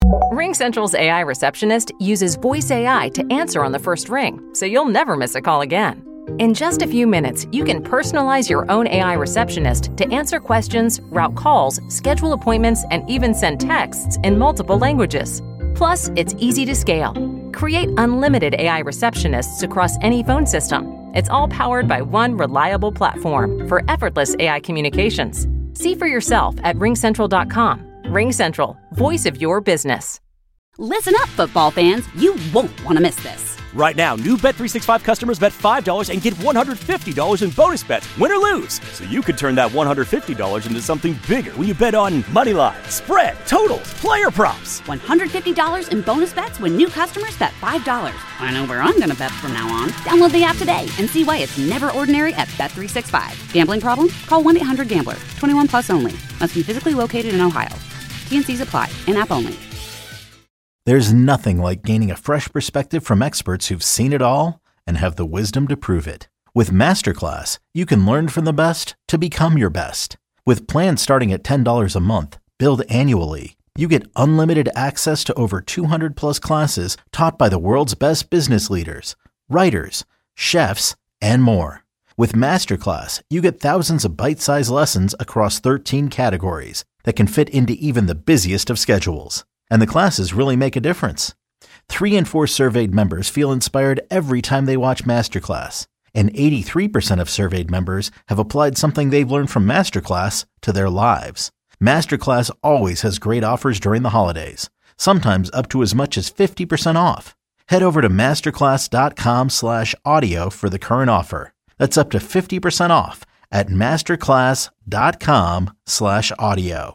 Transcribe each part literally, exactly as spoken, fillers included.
RingCentral's A I receptionist uses voice A I to answer on the first ring, so you'll never miss a call again. In just a few minutes, you can personalize your own A I receptionist to answer questions, route calls, schedule appointments, and even send texts in multiple languages. Plus, it's easy to scale. Create unlimited A I receptionists across any phone system. It's all powered by one reliable platform for effortless A I communications. See for yourself at ring central dot com. RingCentral, voice of your business. Listen up, football fans. You won't want to miss this. Right now, new Bet three sixty-five customers bet five dollars and get one hundred fifty dollars in bonus bets, win or lose. So you could turn that one hundred fifty dollars into something bigger when you bet on money line, spread, totals, player props. one hundred fifty dollars in bonus bets when new customers bet five dollars. I know where I'm going to bet from now on. Download the app today and see why it's never ordinary at Bet three sixty-five. Gambling problem? Call one eight hundred gambler. twenty-one plus only. Must be physically located in Ohio. T and C's apply. In-app only. There's nothing like gaining a fresh perspective from experts who've seen it all and have the wisdom to prove it. With Masterclass, you can learn from the best to become your best. With plans starting at ten dollars a month, billed annually, you get unlimited access to over two hundred plus classes taught by the world's best business leaders, writers, chefs, and more. With Masterclass, you get thousands of bite-sized lessons across thirteen categories that can fit into even the busiest of schedules. And the classes really make a difference. Three in four surveyed members feel inspired every time they watch Masterclass. And eighty-three percent of surveyed members have applied something they've learned from Masterclass to their lives. Masterclass always has great offers during the holidays, sometimes up to as much as fifty percent off. Head over to masterclass.com slash audio for the current offer. That's up to fifty percent off at masterclass.com slash audio.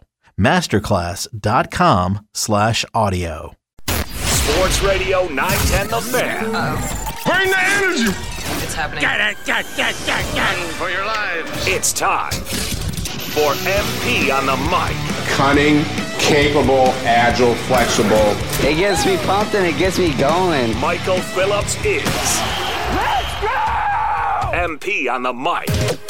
Masterclass.com slash audio. Sports Radio nine ten The Fan. Uh-oh. Bring the energy. It's happening. Get it, get, get, get, get. For your lives. It's time for M P on the mic. Cunning, capable, agile, flexible. It gets me pumped and it gets me going. Michael Phillips is. Let's go! M P on the mic.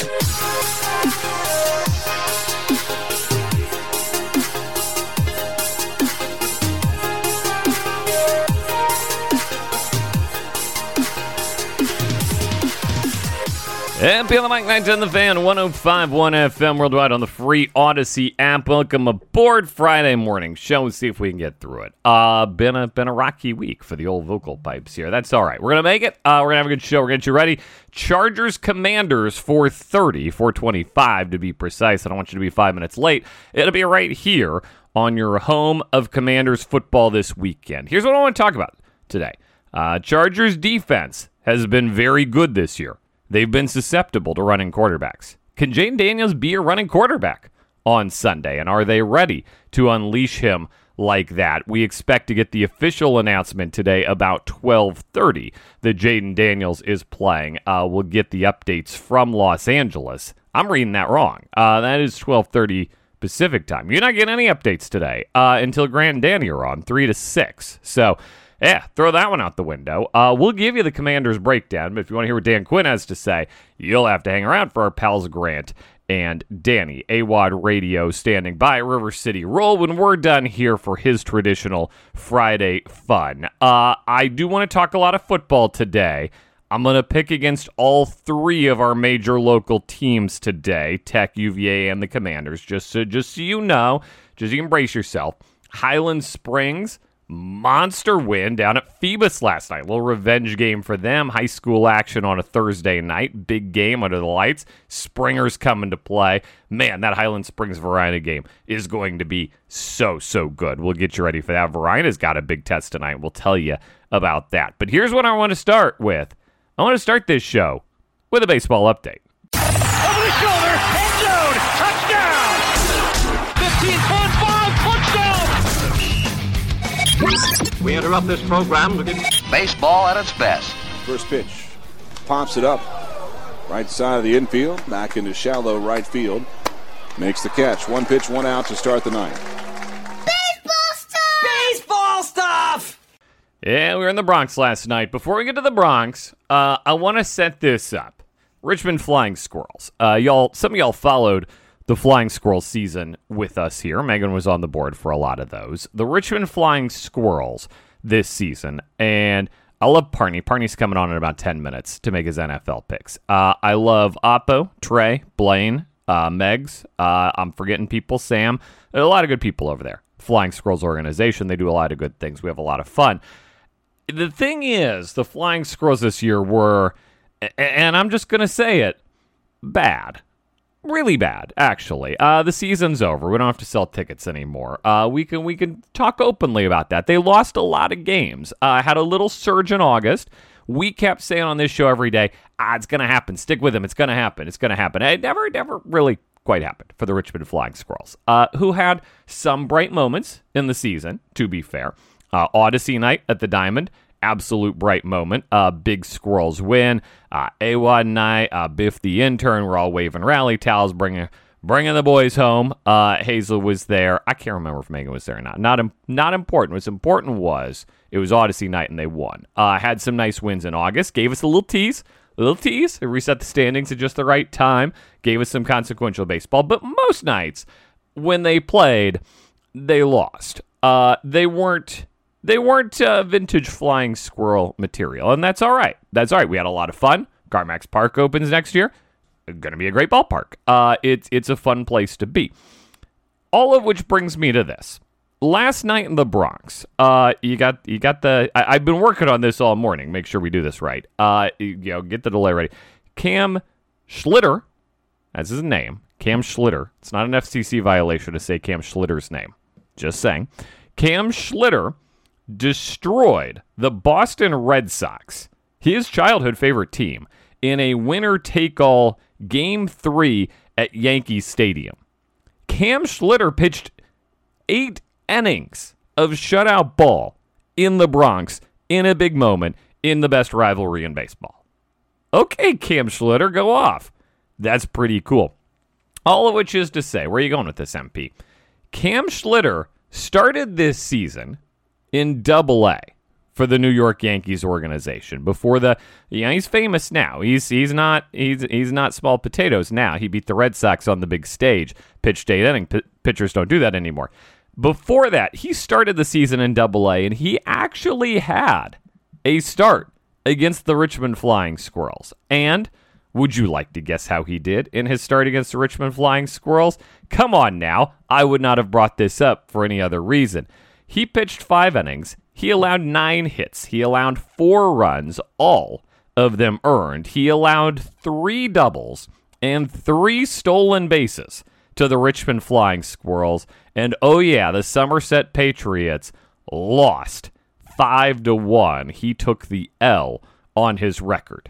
M P on the mic, nine ten The Fan, one oh five point one F M worldwide on the free Odyssey app. Welcome aboard Friday morning show. Let's see if we can get through it. Uh, been a been a rocky week for the old vocal pipes here. That's all right. We're gonna make it. Uh, we're gonna have a good show. We're gonna get you ready. Chargers Commanders four thirty, four twenty-five to be precise. I don't want you to be five minutes late. It'll be right here on your home of Commanders football this weekend. Here's what I want to talk about today. Uh, Chargers defense has been very good this year. They've been susceptible to running quarterbacks. Can Jayden Daniels be a running quarterback on Sunday? And are they ready to unleash him like that? We expect to get the official announcement today about twelve thirty that Jayden Daniels is playing. Uh, we'll get the updates from Los Angeles. I'm reading that wrong. Uh, that is twelve thirty Pacific time. You're not getting any updates today uh, until Grant and Danny are on, three to six. So, yeah, throw that one out the window. Uh, we'll give you the Commanders breakdown, but if you want to hear what Dan Quinn has to say, you'll have to hang around for our pals Grant and Danny. A W O D Radio standing by River City Roll when we're done here for his traditional Friday fun. Uh, I do want to talk a lot of football today. I'm going to pick against all three of our major local teams today, Tech, U V A, and the Commanders. Just so, just so you know, just so you can brace yourself. Highland Springs, monster win down at Phoebus last night. A little revenge game for them. High school action on a Thursday night. Big game under the lights. Springer's coming to play. Man, that Highland Springs Varina game is going to be so, so good. We'll get you ready for that. Varina's got a big test tonight. We'll tell you about that. But here's what I want to start with. I want to start this show with a baseball update. Over the shoulder, end zone, touchdown! fifteen point five, touchdown! We interrupt this program to get baseball at its best. First pitch, pops it up, right side of the infield, back into shallow right field, makes the catch. One pitch, one out to start the ninth. Baseball stuff! Baseball stuff! Yeah, we were in the Bronx last night. Before we get to the Bronx, uh, I want to set this up. Richmond Flying Squirrels. Uh, y'all, some of y'all followed the Flying Squirrels season with us here. Megan was on the board for a lot of those. The Richmond Flying Squirrels this season, and I love Parney. Parney's coming on in about ten minutes to make his N F L picks. Uh, I love Oppo, Trey, Blaine, uh, Megs. Uh, I'm forgetting people, Sam. There are a lot of good people over there. Flying Squirrels organization, they do a lot of good things. We have a lot of fun. The thing is, the Flying Squirrels this year were, and I'm just going to say it, bad. Really bad, actually. Uh, the season's over. We don't have to sell tickets anymore. Uh, we can we can talk openly about that. They lost a lot of games. Uh, had a little surge in August. We kept saying on this show every day, ah, it's going to happen. Stick with them. It's going to happen. It's going to happen. It never, never really quite happened for the Richmond Flying Squirrels, uh, who had some bright moments in the season, to be fair. Uh, Odyssey night at the Diamond. Absolute bright moment. Uh, big Squirrels win. Uh, A W O D night. Uh, Biff the intern. We're all waving rally towels, bringing bringing the boys home. Uh, Hazel was there. I can't remember if Megan was there or not. Not im- not important. What's important was it was Odyssey night and they won. Uh, had some nice wins in August. Gave us a little tease. A little tease. It reset the standings at just the right time. Gave us some consequential baseball. But most nights when they played, they lost. Uh, they weren't. They weren't uh, vintage Flying Squirrel material, and that's all right. That's all right. We had a lot of fun. CarMax Park opens next year. Going to be a great ballpark. Uh, it's it's a fun place to be. All of which brings me to this. Last night in the Bronx, uh, you got you got the. I, I've been working on this all morning. Make sure we do this right. Uh, you know, get the delay ready. Cam Schlitter, that's his name. Cam Schlitter. It's not an F C C violation to say Cam Schlitter's name. Just saying. Cam Schlitter destroyed the Boston Red Sox, his childhood favorite team, in a winner-take-all Game three at Yankee Stadium. Cam Schlitter pitched eight innings of shutout ball in the Bronx in a big moment in the best rivalry in baseball. Okay, Cam Schlitter, go off. That's pretty cool. All of which is to say, where are you going with this, M P? Cam Schlitter started this season in Double A for the New York Yankees organization. Before the, you know, he's famous now. He's he's not he's he's not small potatoes now. He beat the Red Sox on the big stage. Pitched eight inning. P- pitchers don't do that anymore. Before that, he started the season in Double A, and he actually had a start against the Richmond Flying Squirrels. And would you like to guess how he did in his start against the Richmond Flying Squirrels? Come on now. I would not have brought this up for any other reason. He pitched five innings. He allowed nine hits. He allowed four runs, all of them earned. He allowed three doubles and three stolen bases to the Richmond Flying Squirrels. And oh yeah, the Somerset Patriots lost five to one. He took the L on his record.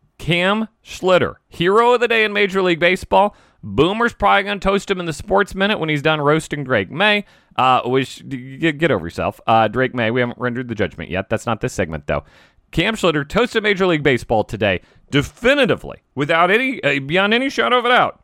Cam Schlitter, hero of the day in Major League Baseball. Boomer's probably going to toast him in the Sports Minute when he's done roasting Drake May. Uh, which, get, get over yourself. Uh, Drake May, we haven't rendered the judgment yet. That's not this segment, though. Cam Schlitter toasted Major League Baseball today, definitively, without any, uh, beyond any shadow of a doubt,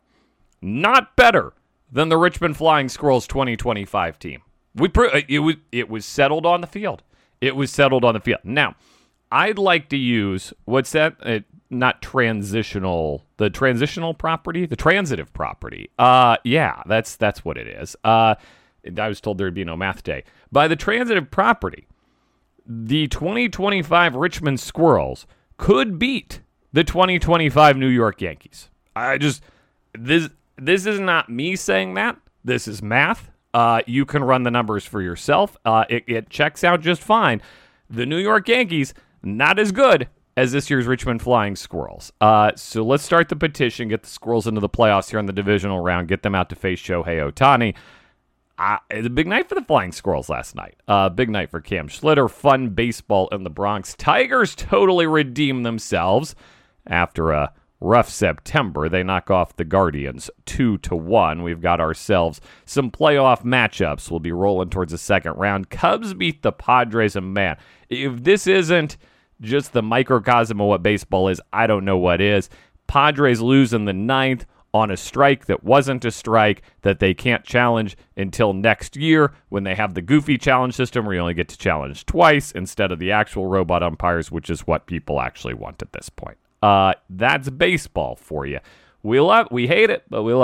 not better than the Richmond Flying Squirrels twenty twenty-five team. We pro- it was it was settled on the field. It was settled on the field. Now, I'd like to use, what's that? Uh, not transitional, the transitional property? The transitive property. Uh, yeah, that's that's what it is. Uh, I was told there'd be no math day. By the transitive property, the twenty twenty-five Richmond Squirrels could beat the twenty twenty-five New York Yankees. I just, this this is not me saying that. This is math. Uh, you can run the numbers for yourself. Uh, it, it checks out just fine. The New York Yankees, not as good as this year's Richmond Flying Squirrels. Uh, so let's start the petition, get the Squirrels into the playoffs here in the divisional round, get them out to face Shohei Ohtani. Uh, it's a big night for the Flying Squirrels last night. Uh, big night for Cam Schlitter. Fun baseball in the Bronx. Tigers totally redeemed themselves after a rough September. They knock off the Guardians two to one. We've got ourselves some playoff matchups. We'll be rolling towards the second round. Cubs beat the Padres, and man, if this isn't just the microcosm of what baseball is, I don't know what is. Padres lose in the ninth on a strike that wasn't a strike, that they can't challenge until next year when they have the goofy challenge system where you only get to challenge twice instead of the actual robot umpires, which is what people actually want at this point. Uh, that's baseball for you. We love, we hate it, but we love it.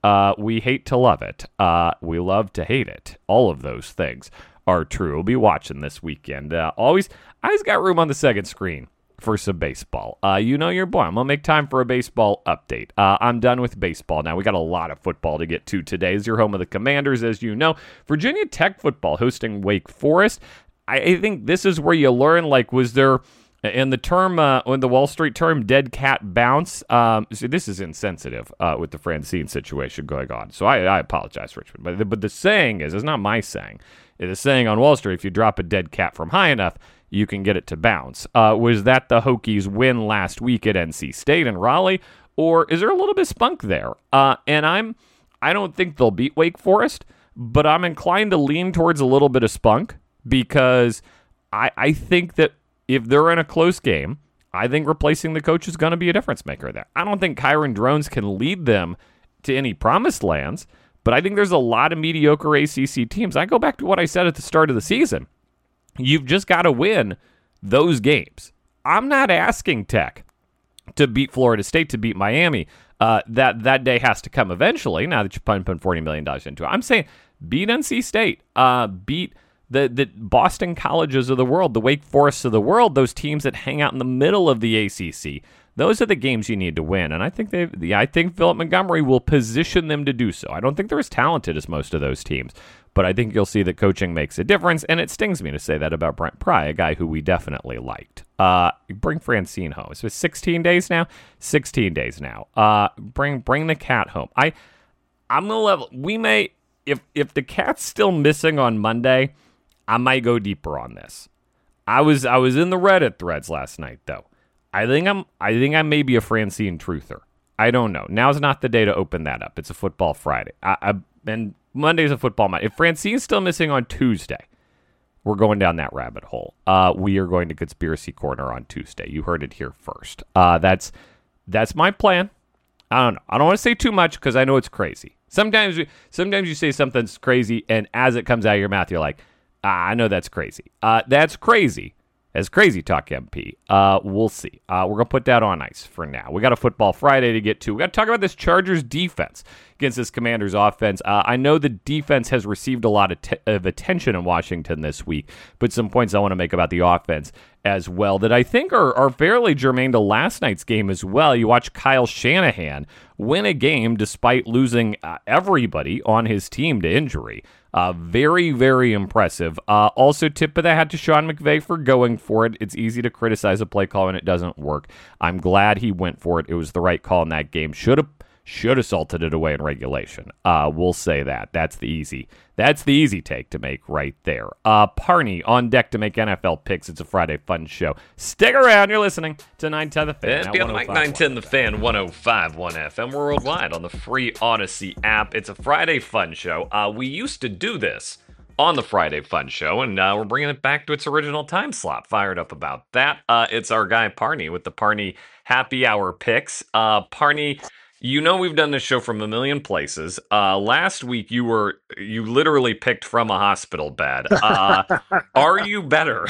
Uh, we hate to love it. Uh, we love to hate it. All of those things are true. We'll be watching this weekend. Uh, always, I always got room on the second screen for some baseball. Uh, you know your boy. I'm going to make time for a baseball update. Uh, I'm done with baseball now. We got a lot of football to get to today. It's your home of the Commanders, as you know. Virginia Tech football hosting Wake Forest. I, I think this is where you learn, like, was there, in the term, uh, in the Wall Street term, dead cat bounce. Um, see, this is insensitive uh, with the Francine situation going on. So I, I apologize, Richmond. But the, but the saying is, it's not my saying. It's a saying on Wall Street, if you drop a dead cat from high enough, you can get it to bounce. Uh, was that the Hokies' win last week at N C State and Raleigh, or is there a little bit of spunk there? Uh, and I'm, I don't think they'll beat Wake Forest, but I'm inclined to lean towards a little bit of spunk because I, I think that if they're in a close game, I think replacing the coach is going to be a difference maker there. I don't think Kyron Drones can lead them to any promised lands, but I think there's a lot of mediocre A C C teams. I go back to what I said at the start of the season. You've just got to win those games. I'm not asking Tech to beat Florida State, to beat Miami. Uh, that that day has to come eventually, now that you're pumping forty million dollars into it. I'm saying beat N C State, uh, beat the, the Boston Colleges of the world, the Wake Forests of the world, those teams that hang out in the middle of the A C C. Those are the games you need to win, and I think they, yeah, I think Philip Montgomery will position them to do so. I don't think they're as talented as most of those teams, but I think you'll see that coaching makes a difference, and it stings me to say that about Brent Pry, a guy who we definitely liked. Uh, bring Francine home. So it's sixteen days now? sixteen days now. Uh, bring bring the cat home. I, I'm going to level. We may, if if the cat's still missing on Monday, I might go deeper on this. I was I was in the Reddit threads last night, though. I think I'm I think I may be a Francine truther. I don't know. Now's not the day to open that up. It's a football Friday. I, I and Monday's a football night. If Francine's still missing on Tuesday, we're going down that rabbit hole. Uh, we are going to Conspiracy Corner on Tuesday. You heard it here first. Uh, that's that's my plan. I don't know. I don't want to say too much because I know it's crazy. Sometimes, we, sometimes you say something's crazy, and as it comes out of your mouth, you're like, ah, I know that's crazy. Uh, that's crazy. As Crazy Talk M P. Uh, we'll see. Uh, we're going to put that on ice for now. We got a football Friday to get to. We got to talk about this Chargers defense against this Commanders offense. Uh, I know the defense has received a lot of, te- of attention in Washington this week, but some points I want to make about the offense as well that I think are, are fairly germane to last night's game as well. You watch Kyle Shanahan win a game despite losing uh, everybody on his team to injury. Uh, very, very impressive. Uh, also, tip of the hat to Sean McVay for going for it. It's easy to criticize a play call when it doesn't work. I'm glad he went for it. It was the right call in that game. Should have should have salted it away in regulation. Uh, we'll say that. That's the easy. That's the easy take to make right there. Uh, Parney on deck to make N F L picks. It's a Friday fun show. Stick around. You're listening to nine ten The Fan. It's beyond the mic, nine ten The Fan, one oh five point one F M worldwide on the free Odyssey app. It's a Friday fun show. Uh, we used to do this on the Friday Fun Show, and uh, we're bringing it back to its original time slot. Fired up about that. Uh, it's our guy Parney with the Parney Happy Hour picks. Uh, Parney, you know we've done this show from a million places. Uh, last week you were you literally picked from a hospital bed. Uh, are you better?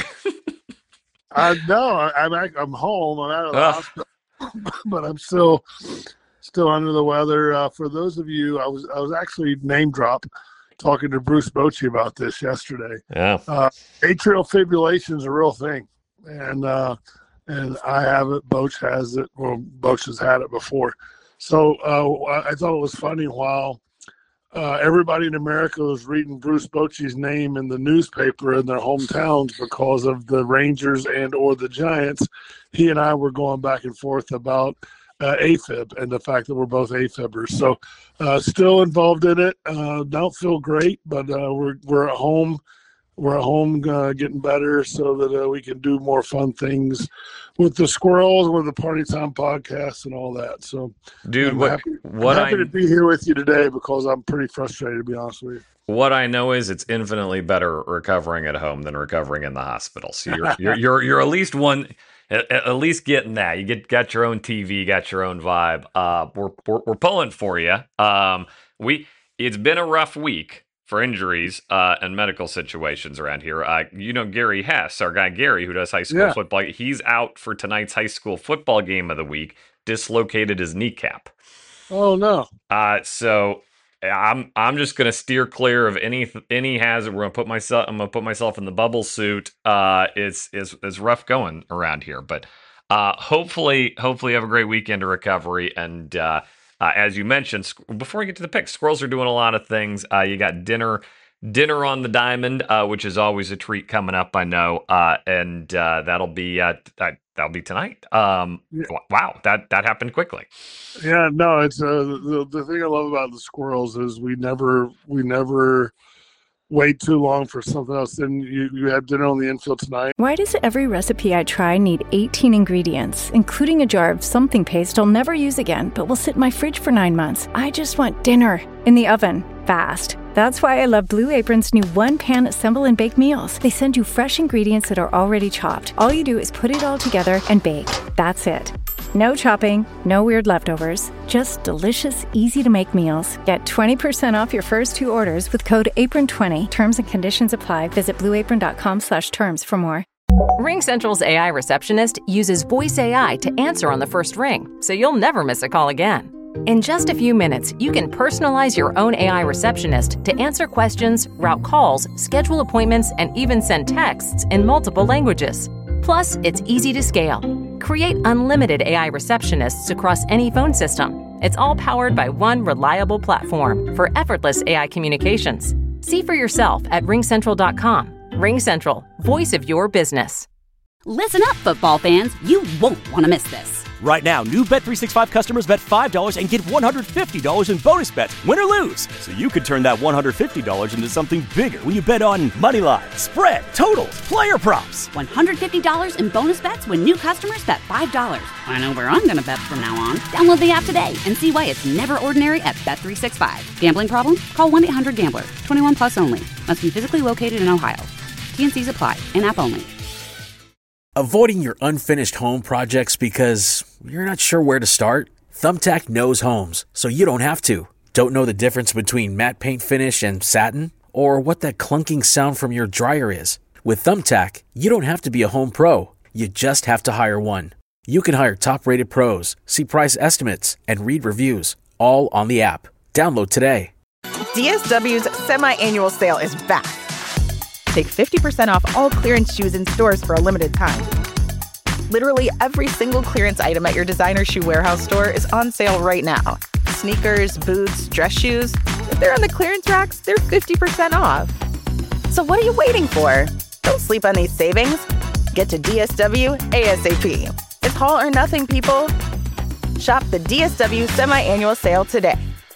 uh, no, I'm I'm home. I'm out of the uh. hospital, but I'm still still under the weather. Uh, for those of you, I was I was actually name dropped talking to Bruce Bochy about this yesterday. Yeah, uh, atrial fibrillation is a real thing, and uh, and I have it. Boch has it. Well, Boch has had it before. So uh, I thought it was funny while uh, everybody in America was reading Bruce Bochy's name in the newspaper in their hometowns because of the Rangers and or the Giants, he and I were going back and forth about uh, AFib and the fact that we're both AFibers. So uh, still involved in it. Uh, don't feel great, but uh, we're we're at home. We're at home uh, getting better so that uh, we can do more fun things with the squirrels, with the Party Time podcast and all that. So, dude, I'm what, happy, what I'm happy I, to be here with you today because I'm pretty frustrated, to be honest with you. What I know is it's infinitely better recovering at home than recovering in the hospital. So you're you're you're, you're at least one, at, at least getting that. You get got your own T V, got your own vibe. Uh, we're we're, we're pulling for you. Um, we it's been a rough week for injuries uh, and medical situations around here. Uh, you know, Gary Hess, our guy Gary, who does high school Yeah. football, he's out for tonight's high school football game of the week, dislocated his kneecap. Oh no. Uh, so I'm I'm just gonna steer clear of any any hazard. We're gonna put myself I'm gonna put myself in the bubble suit. Uh, it's it's it's rough going around here, but uh, hopefully hopefully you have a great weekend of recovery. And uh, uh, as you mentioned, sc- before we get to the picks, squirrels are doing a lot of things. Uh, you got dinner. Dinner on the Diamond, uh, which is always a treat coming up, I know, uh, and uh, that'll be uh, that, that'll be tonight. Um, Yeah. Wow, that that happened quickly. Yeah, no, it's uh, the the thing I love about the squirrels is we never we never wait too long for something else. Then you, you have dinner on the infield tonight. Why does every recipe I try need eighteen ingredients, including a jar of something paste I'll never use again, but will sit in my fridge for nine months? I just want dinner in the oven, fast. That's why I love Blue Apron's new one-pan assemble and bake meals. They send you fresh ingredients that are already chopped. All you do is put it all together and bake. That's it. No chopping, no weird leftovers, just delicious, easy-to-make meals. Get twenty percent off your first two orders with code apron twenty. Terms and conditions apply. Visit blueapron.com slash terms for more. RingCentral's A I receptionist uses voice A I to answer on the first ring, so you'll never miss a call again. In just a few minutes, you can personalize your own A I receptionist to answer questions, route calls, schedule appointments, and even send texts in multiple languages. Plus, it's easy to scale. Create unlimited A I receptionists across any phone system. It's all powered by one reliable platform for effortless A I communications. See for yourself at ring central dot com. RingCentral, voice of your business. Listen up, football fans. You won't want to miss this. Right now, new Bet three sixty-five customers bet five dollars and get one hundred fifty dollars in bonus bets, win or lose. So you could turn that one hundred fifty dollars into something bigger when you bet on money line, spread, totals, player props. one hundred fifty dollars in bonus bets when new customers bet five dollars. I know where I'm going to bet from now on. Download the app today and see why it's never ordinary at Bet three sixty-five. Gambling problem? Call one eight hundred gambler. twenty-one plus only. Must be physically located in Ohio. T N Cs apply. In-app only. Avoiding your unfinished home projects because you're not sure where to start? Thumbtack knows homes, so you don't have to. Don't know the difference between matte paint finish and satin? Or what that clunking sound from your dryer is? With Thumbtack, you don't have to be a home pro. You just have to hire one. You can hire top-rated pros, see price estimates, and read reviews, all on the app. Download today. D S W's semi-annual sale is back. Take fifty percent off all clearance shoes in stores for a limited time. Literally every single clearance item at your designer shoe warehouse store is on sale right now. Sneakers, boots, dress shoes. If they're on the clearance racks, they're fifty percent off. So what are you waiting for? Don't sleep on these savings. Get to D S W ASAP. It's haul or nothing, people. Shop the D S W semi-annual sale today.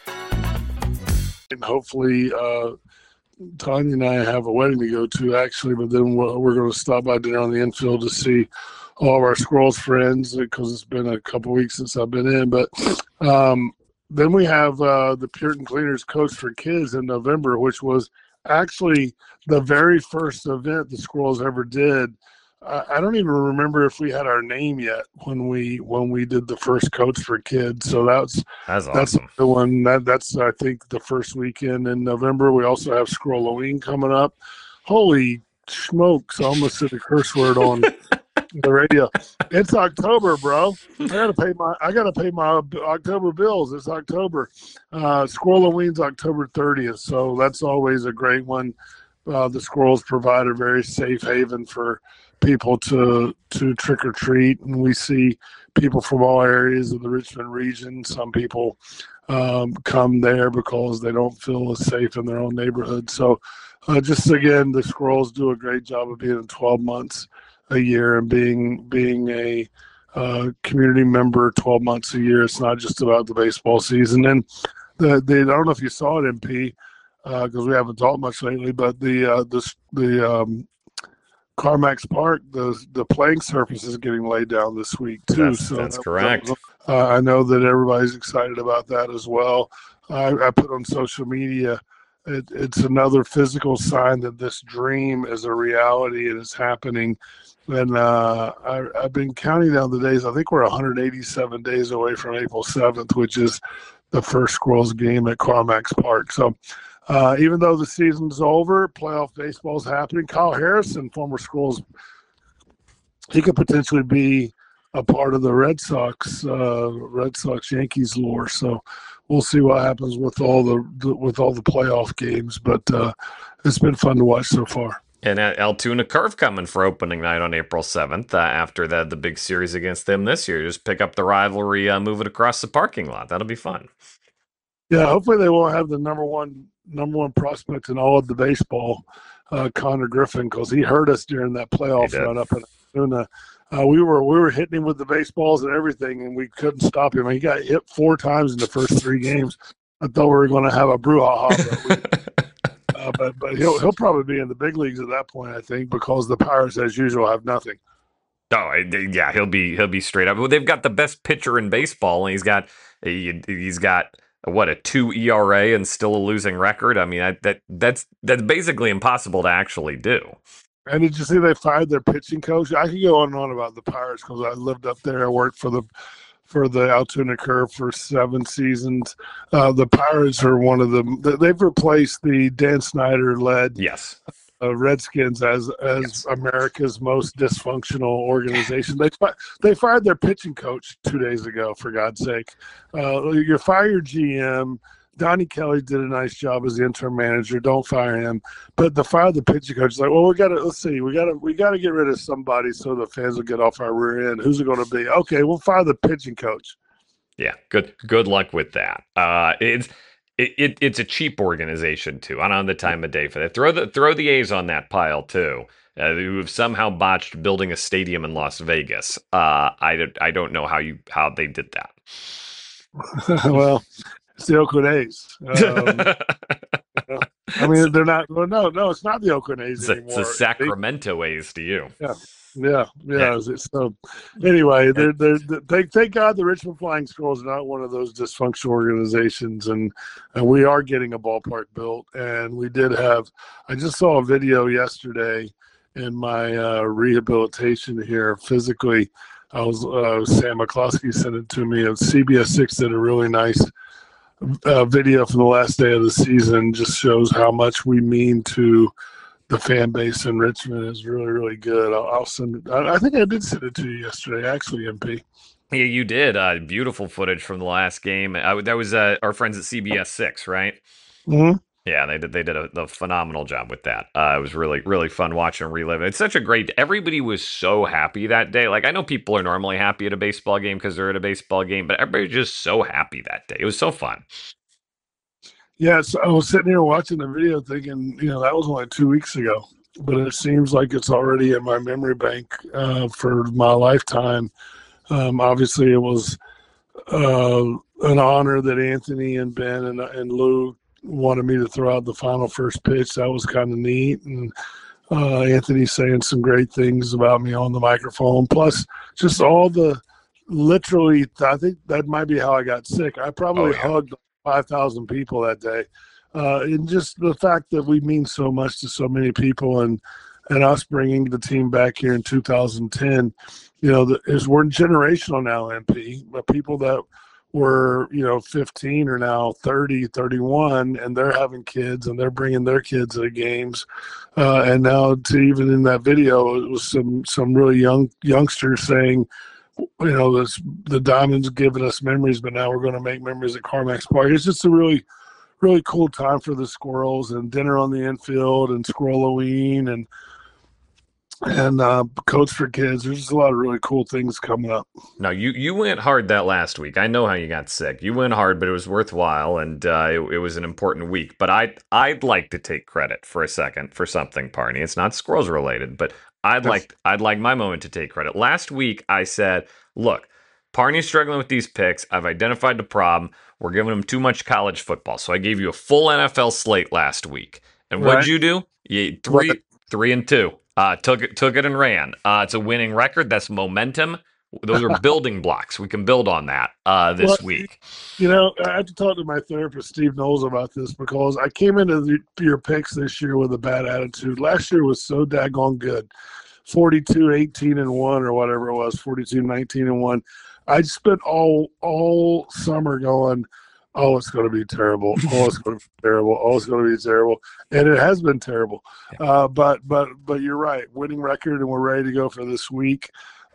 And hopefully, uh, Tanya and I have a wedding to go to, actually, but then we're, we're going to stop by dinner on the infield to see all of our Squirrels friends because it's been a couple weeks since I've been in. But um, then we have uh, the Puritan Cleaners Coach for Kids in November, which was actually the very first event the Squirrels ever did. I don't even remember if we had our name yet when we when we did the first Coach for Kids. So that's that's, that's awesome. the one that that's I think the first weekend in November. We also have Squirreloween coming up. Holy smokes! I almost said a curse word on the radio. It's October, bro. I gotta pay my I gotta pay my October bills. It's October. Uh, Squirreloween's October thirtieth, so that's always a great one. Uh, the Squirrels provide a very safe haven for people to to trick or treat, and we see people from all areas of the Richmond region. Some people um, come there because they don't feel as safe in their own neighborhood. So uh, just again, the Squirrels do a great job of being in twelve months a year and being being a uh, community member twelve months a year. It's not just about the baseball season. And the, the I don't know if you saw it, M P, because uh, we haven't talked much lately, but the uh, the the um, Carmax Park, the the playing surface is getting laid down this week too. That's, so that's that, correct. Uh, I know that everybody's excited about that as well. I, I put on social media, it, it's another physical sign that this dream is a reality and it's happening. And uh, I, I've been counting down the days. I think we're one hundred eighty-seven days away from April seventh, which is the first Squirrels game at Carmax Park. So. Uh, even though the season's over, playoff baseball is happening. Kyle Harrison, former Squirrels, he could potentially be a part of the Red Sox, uh, Red Sox Yankees lore. So we'll see what happens with all the, the with all the playoff games. But uh, it's been fun to watch so far. And Altoona Curve coming for opening night on April seventh uh, after the, the big series against them this year. Just pick up the rivalry, uh, move it across the parking lot. That'll be fun. Yeah, hopefully they won't have the number one number one prospect in all of the baseball, uh, Connor Griffin, because he hurt us during that playoff run up in Altoona. Uh, we were we were hitting him with the baseballs and everything, and we couldn't stop him. He got hit four times in the first three games. I thought we were going to have a brouhaha. Uh, but but he'll he'll probably be in the big leagues at that point, I think, because the Pirates, as usual, have nothing. Oh yeah, he'll be he'll be straight up. Well, they've got the best pitcher in baseball, and he's got he, he's got what a two E R A and still a losing record. I mean, I, that that's that's basically impossible to actually do. And did you see they fired their pitching coach? I could go on and on about the Pirates because I lived up there. I worked for the. for the Altoona Curve for seven seasons. Uh, the Pirates are one of them. They've replaced the Dan Snyder-led yes. uh, Redskins as as yes. America's most dysfunctional organization. They they fired their pitching coach two days ago, for God's sake. Uh, you fire your G M. Donnie Kelly did a nice job as the interim manager. Don't fire him. But the fire the pitching coach is like, well, we got to let's see, we got to we got to get rid of somebody so the fans will get off our rear end. Who's it going to be? Okay, we'll fire the pitching coach. Yeah, good good luck with that. Uh, it's it, it it's a cheap organization too. I don't have the time of day for that. Throw the throw the A's on that pile too. Uh, who have somehow botched building a stadium in Las Vegas. Uh, I don't I don't know how you how they did that. Well. It's the Oakland A's. Um, I mean, they're not. Well, no, no, it's not the Oakland A's it's a, anymore. It's the Sacramento A's to you. Yeah, yeah, yeah. yeah. So, anyway, they're, they're, they're, thank, thank God the Richmond Flying Squirrels are not one of those dysfunctional organizations, and and we are getting a ballpark built. And we did have. I just saw a video yesterday in my uh, rehabilitation here physically. I was uh, Sam McCloskey sent it to me. And C B S six did a really nice uh, video from the last day of the season. Just shows how much we mean to the fan base in Richmond. Is really really good. I'll, I'll send it. I, I think I did send it to you yesterday, actually, M P. Yeah, you did. Uh, beautiful footage from the last game. I, that was uh, our friends at C B S six, right? Mm-hmm. Yeah, they did. They did a, a phenomenal job with that. Uh, it was really, really fun watching and relive it. It's such a great. Everybody was so happy that day. Like I know people are normally happy at a baseball game because they're at a baseball game, but everybody was just so happy that day. It was so fun. Yeah, so I was sitting here watching the video, thinking, you know, that was only two weeks ago, but it seems like it's already in my memory bank uh, for my lifetime. Um, obviously, it was uh, an honor that Anthony and Ben and, and Lou wanted me to throw out the final first pitch. That was kind of neat. And uh, Anthony saying some great things about me on the microphone. Plus, just all the literally, I think that might be how I got sick. I probably oh, yeah. hugged five thousand people that day. Uh, and just the fact that we mean so much to so many people and, and us bringing the team back here in two thousand ten, you know, the, is we're generational now, M P. But people that were, you know, fifteen are now thirty, thirty-one, and they're having kids and they're bringing their kids to the games. Uh, and now to even in that video, it was some, some really young youngsters saying, you know, this, the Diamonds giving us memories, but now we're going to make memories at CarMax Park. It's just a really, really cool time for the Squirrels, and dinner on the infield and Squirreloween and and uh, Coach for Kids. There's just a lot of really cool things coming up. No, you, you went hard that last week. I know how you got sick. You went hard, but it was worthwhile, and uh, it, it was an important week. But I'd, I'd like to take credit for a second for something, Parney. It's not Squirrels related, but I'd yes. like I'd like my moment to take credit. Last week, I said, look, Parney's struggling with these picks. I've identified the problem. We're giving him too much college football. So I gave you a full N F L slate last week. And right. what'd you do? You, three, right. three and two. Uh, took it, took it and ran. Uh, it's a winning record. That's momentum. Those are building blocks. We can build on that uh, this well, week. You know, I have to talk to my therapist, Steve Knowles, about this because I came into the, your picks this year with a bad attitude. Last year was so daggone good. forty-two, eighteen, and one or whatever it was, forty-two, nineteen, and one. I spent all all summer going, oh, it's going to be terrible. Oh, it's going to be terrible. Oh, it's going to be terrible. And it has been terrible. Uh, but but but you're right. Winning record, and we're ready to go for this week.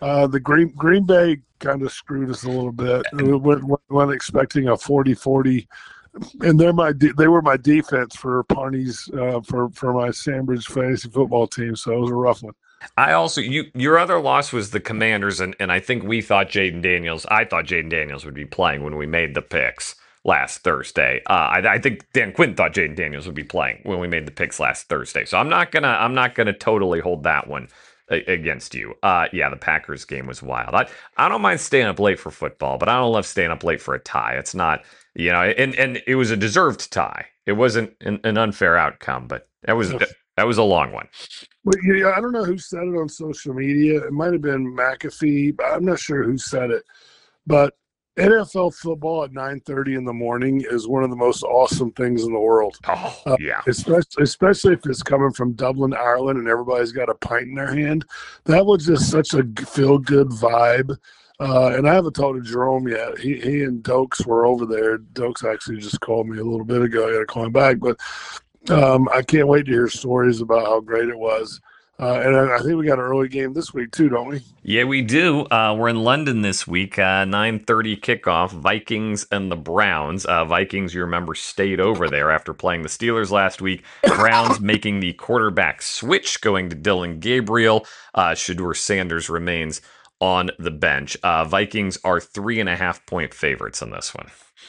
Uh, the Green Green Bay kind of screwed us a little bit. We went, went, went expecting a forty forty, and they're my de- they were my defense for Parney's uh, for for my Sandbridge fantasy football team. So it was a rough one. I also you your other loss was the Commanders, and, and I think we thought Jaden Daniels. I thought Jaden Daniels would be playing when we made the picks last Thursday. Uh, I, I think Dan Quinn thought Jaden Daniels would be playing when we made the picks last Thursday. So I'm not gonna I'm not gonna totally hold that one against you. Uh, yeah, the Packers game was wild. I, I don't mind staying up late for football, but I don't love staying up late for a tie. It's not, you know, and, and it was a deserved tie. It wasn't an, an unfair outcome, but that was that was a long one. But yeah, I don't know who said it on social media. It might have been McAfee, but I'm not sure who said it. But N F L football at nine thirty in the morning is one of the most awesome things in the world. Oh, uh, yeah. Especially, especially if it's coming from Dublin, Ireland, and everybody's got a pint in their hand. That was just such a feel-good vibe. Uh, and I haven't talked to Jerome yet. He he and Dokes were over there. Dokes actually just called me a little bit ago. I got to call him back. But um, I can't wait to hear stories about how great it was. Uh, and I, I think we got an early game this week too, don't we? Yeah, we do. Uh, we're in London this week, uh, nine thirty kickoff, Vikings and the Browns. Uh, Vikings, you remember, stayed over there after playing the Steelers last week. Browns making the quarterback switch, going to Dylan Gabriel. Uh, Shedeur Sanders remains on the bench. Uh, Vikings are three and a half point favorites in this one.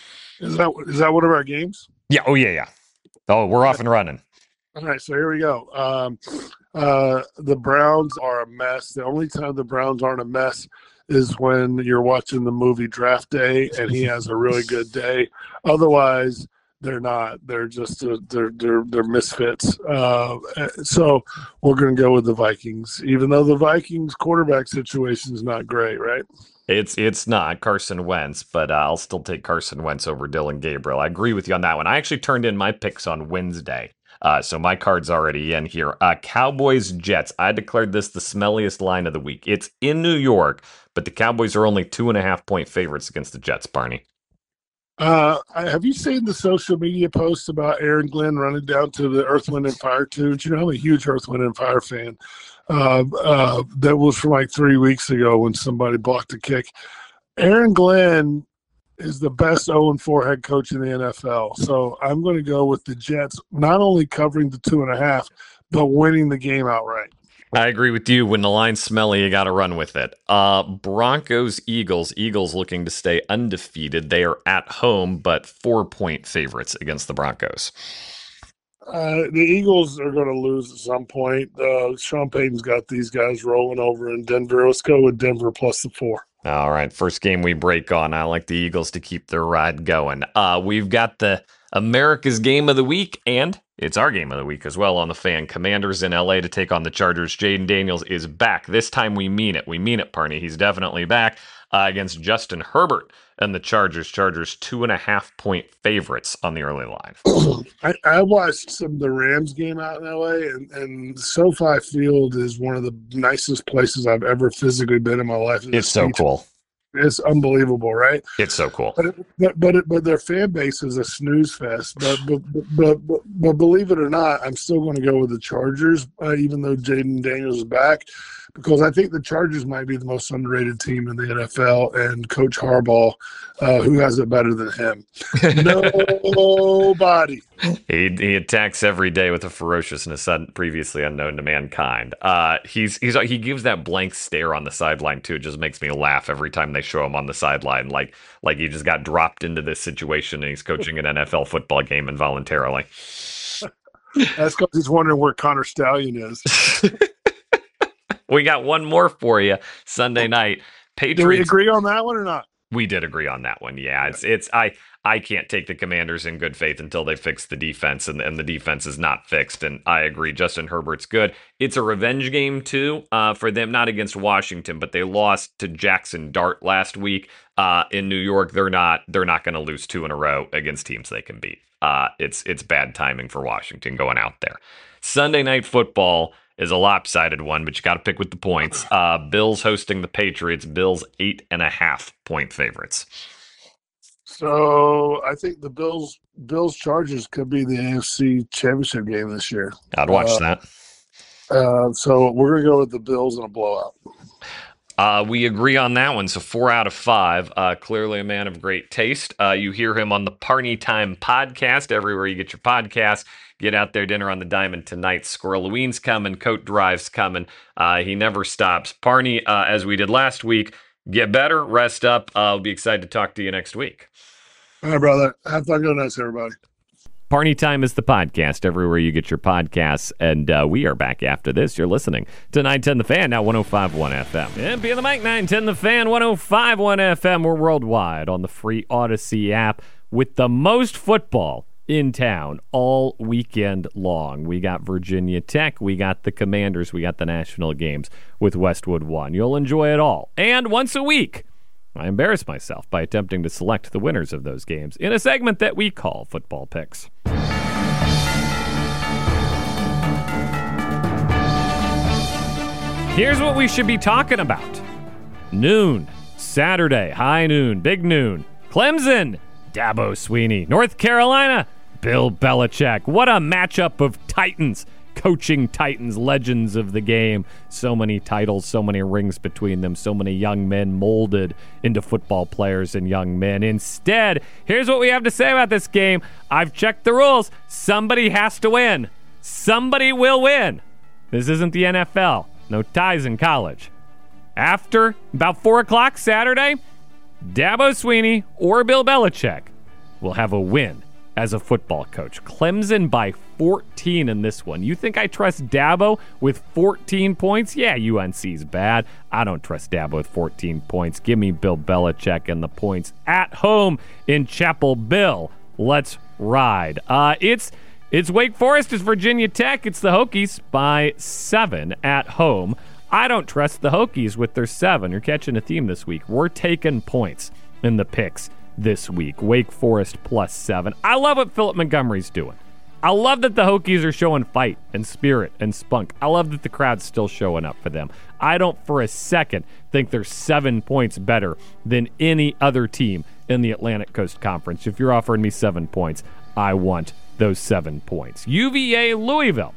Is that is that one of our games? Yeah. Oh, yeah, yeah. Oh, we're off and running. All right, so here we go. Um, uh, the Browns are a mess. The only time the Browns aren't a mess is when you're watching the movie Draft Day and he has a really good day. Otherwise, they're not. They're just uh, they're they're they're misfits. Uh, so we're going to go with the Vikings, even though the Vikings quarterback situation is not great, right? It's it's not Carson Wentz, but uh, I'll still take Carson Wentz over Dylan Gabriel. I agree with you on that one. I actually turned in my picks on Wednesday. Uh, so my card's already in here. Uh, Cowboys, Jets. I declared this the smelliest line of the week. It's in New York, but the Cowboys are only two and a half point favorites against the Jets, Barney. Uh, have you seen the social media posts about Aaron Glenn running down to the Earth, Wind, and Fire tunes? You know, I'm a huge Earth, Wind, and Fire fan. Uh, uh, that was from like three weeks ago when somebody blocked a kick. Aaron Glenn is the best oh and four head coach in the N F L. So I'm going to go with the Jets, not only covering the two and a half, but winning the game outright. I agree with you. When the line's smelly, you got to run with it. Uh, Broncos, Eagles. Eagles looking to stay undefeated. They are at home, but four-point favorites against the Broncos. Uh, the Eagles are going to lose at some point. Uh, Sean Payton's got these guys rolling over in Denver. Let's go with Denver plus the four. All right, first game we break on. I like the Eagles to keep their ride going. Uh, we've got the America's Game of the Week, and it's our Game of the Week as well on the Fan. Commanders in L A to take on the Chargers. Jaden Daniels is back. This time we mean it. We mean it, Parney. He's definitely back uh, against Justin Herbert and the Chargers. Chargers two and a half point favorites on the early line. I, I watched some of the Rams game out in L A, and, and SoFi Field is one of the nicest places I've ever physically been in my life. It's so cool. It's unbelievable, right? It's so cool. But it, but but, it, but their fan base is a snooze fest. But but but, but, but believe it or not, I'm still going to go with the Chargers, uh, even though Jaden Daniels is back, because I think the Chargers might be the most underrated team in the N F L, and Coach Harbaugh, uh, who has it better than him? Nobody. He he attacks every day with a ferociousness previously unknown to mankind. Uh, he's he's he gives that blank stare on the sideline too. It just makes me laugh every time they show him on the sideline, like like he just got dropped into this situation and he's coaching an N F L football game involuntarily. That's because he's wondering where Connor Stallion is. We got one more for you Sunday night. Patriots. Do we agree on that one or not? We did agree on that one. Yeah, it's it's I I can't take the Commanders in good faith until they fix the defense, and, and the defense is not fixed. And I agree, Justin Herbert's good. It's a revenge game too uh, for them, not against Washington, but they lost to Jackson Dart last week uh, in New York. They're not they're not going to lose two in a row against teams they can beat. Uh, it's it's bad timing for Washington going out there. Sunday Night Football is a lopsided one, but you got to pick with the points. Uh, Bills hosting the Patriots. Bills eight and a half point favorites. So I think the Bills Bills Chargers could be the A F C Championship game this year. I'd watch uh, that. Uh, so we're gonna go with the Bills in a blowout. Uh, we agree on that one, so four out of five. Uh, clearly a man of great taste. Uh, you hear him on the Parney Time podcast, everywhere you get your podcasts. Get out there, dinner on the diamond tonight. Squirreloween's coming, Coat Drive's coming. Uh, he never stops. Parney, uh, as we did last week, get better, rest up. Uh, I'll be excited to talk to you next week. All right, brother. Have fun. Good night, everybody. Parney Time is the podcast, everywhere you get your podcasts, and uh, we are back after this. You're listening to nine ten The Fan, now one oh five point one F M. And be on the mic, nine ten The Fan, one oh five point one F M. We're worldwide on the free Odyssey app with the most football in town all weekend long. We got Virginia Tech, we got the Commanders, we got the national games with Westwood One. You'll enjoy it all. And once a week, I embarrass myself by attempting to select the winners of those games in a segment that we call Football Picks. Here's what we should be talking about. Noon, Saturday, high noon, big noon. Clemson, Dabo Swinney. North Carolina, Bill Belichick. What a matchup of titans. Coaching titans, legends of the game. So many titles, so many rings between them, so many young men molded into football players and young men. Instead, here's what we have to say about this game. I've checked the rules. Somebody has to win. Somebody will win. This isn't the N F L. No ties in college. After about four o'clock Saturday, Dabo Swinney or Bill Belichick will have a win as a football coach. Clemson by fourteen in this one. You think I trust Dabo with fourteen points? Yeah, U N C's bad. I don't trust Dabo with fourteen points. Give me Bill Belichick and the points at home in Chapel Bill. Let's ride. Uh, it's it's Wake Forest. It's Virginia Tech. It's the Hokies by seven at home. I don't trust the Hokies with their seven. You're catching a theme this week. We're taking points in the picks this week. Wake Forest plus seven. I love what Philip Montgomery's doing. I love that the Hokies are showing fight and spirit and spunk. I love that the crowd's still showing up for them. I don't for a second think they're seven points better than any other team in the Atlantic Coast Conference. If you're offering me seven points, I want those seven points. U V A Louisville.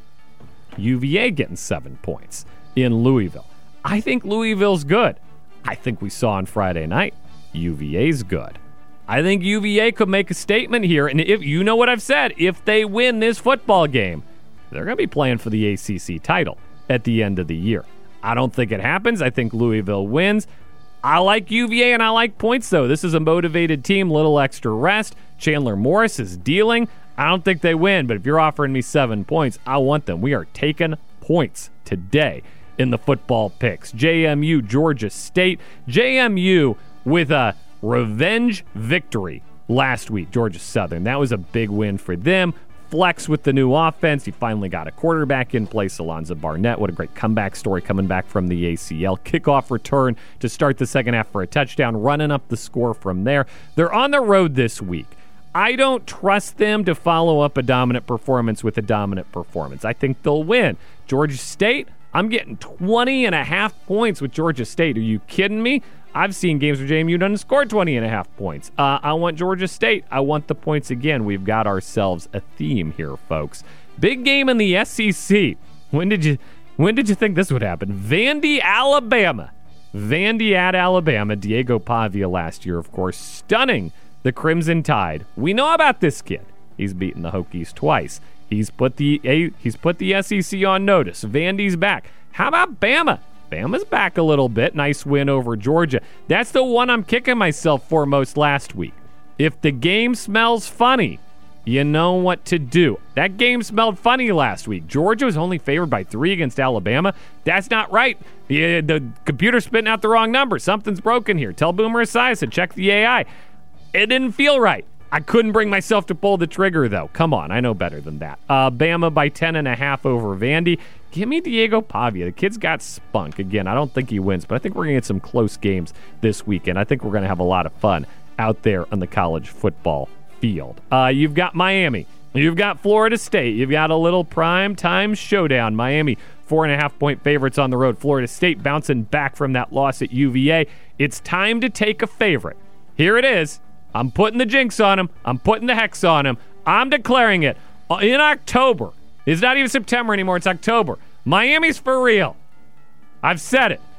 U V A getting seven points in Louisville. I think Louisville's good. I think we saw on Friday night, U V A's good. I think U V A could make a statement here, and if you know what I've said, if they win this football game, they're going to be playing for the A C C title at the end of the year. I don't think it happens. I think Louisville wins. I like U V A, and I like points, though. This is a motivated team, little extra rest. Chandler Morris is dealing. I don't think they win, but if you're offering me seven points, I want them. We are taking points today in the football picks. J M U, Georgia State. J M U with a revenge victory last week, Georgia Southern. That was a big win for them. Flex with the new offense. He finally got a quarterback in place, Alonzo Barnett. What a great comeback story coming back from the A C L. Kickoff return to start the second half for a touchdown, running up the score from there. They're on the road this week. I don't trust them to follow up a dominant performance with a dominant performance. I think they'll win. Georgia State, I'm getting twenty and a half points with Georgia State. Are you kidding me? I've seen games where J M U doesn't score twenty and a half points. Uh, I want Georgia State. I want the points again. We've got ourselves a theme here, folks. Big game in the S E C. When did you when did you think this would happen? Vandy, Alabama. Vandy at Alabama. Diego Pavia last year, of course, stunning the Crimson Tide. We know about this kid. He's beaten the Hokies twice. He's put the a, he's put the S E C on notice. Vandy's back. How about Bama? Bama's back a little bit. Nice win over Georgia. That's the one I'm kicking myself for most last week. If the game smells funny, you know what to do. That game smelled funny last week. Georgia was only favored by three against Alabama. That's not right. The, the computer's spitting out the wrong number. Something's broken here. Tell Boomer Esiason, check the A I. It didn't feel right. I couldn't bring myself to pull the trigger, though. Come on, I know better than that. Uh, Bama by ten and a half over Vandy. Give me Diego Pavia. The kid's got spunk. Again, I don't think he wins, but I think we're going to get some close games this weekend. I think we're going to have a lot of fun out there on the college football field. Uh, you've got Miami. You've got Florida State. You've got a little prime time showdown. Miami, four and a half point favorites on the road. Florida State bouncing back from that loss at U V A. It's time to take a favorite. Here it is. I'm putting the jinx on him. I'm putting the hex on him. I'm declaring it in October. It's not even September anymore. It's October. Miami's for real. I've said it.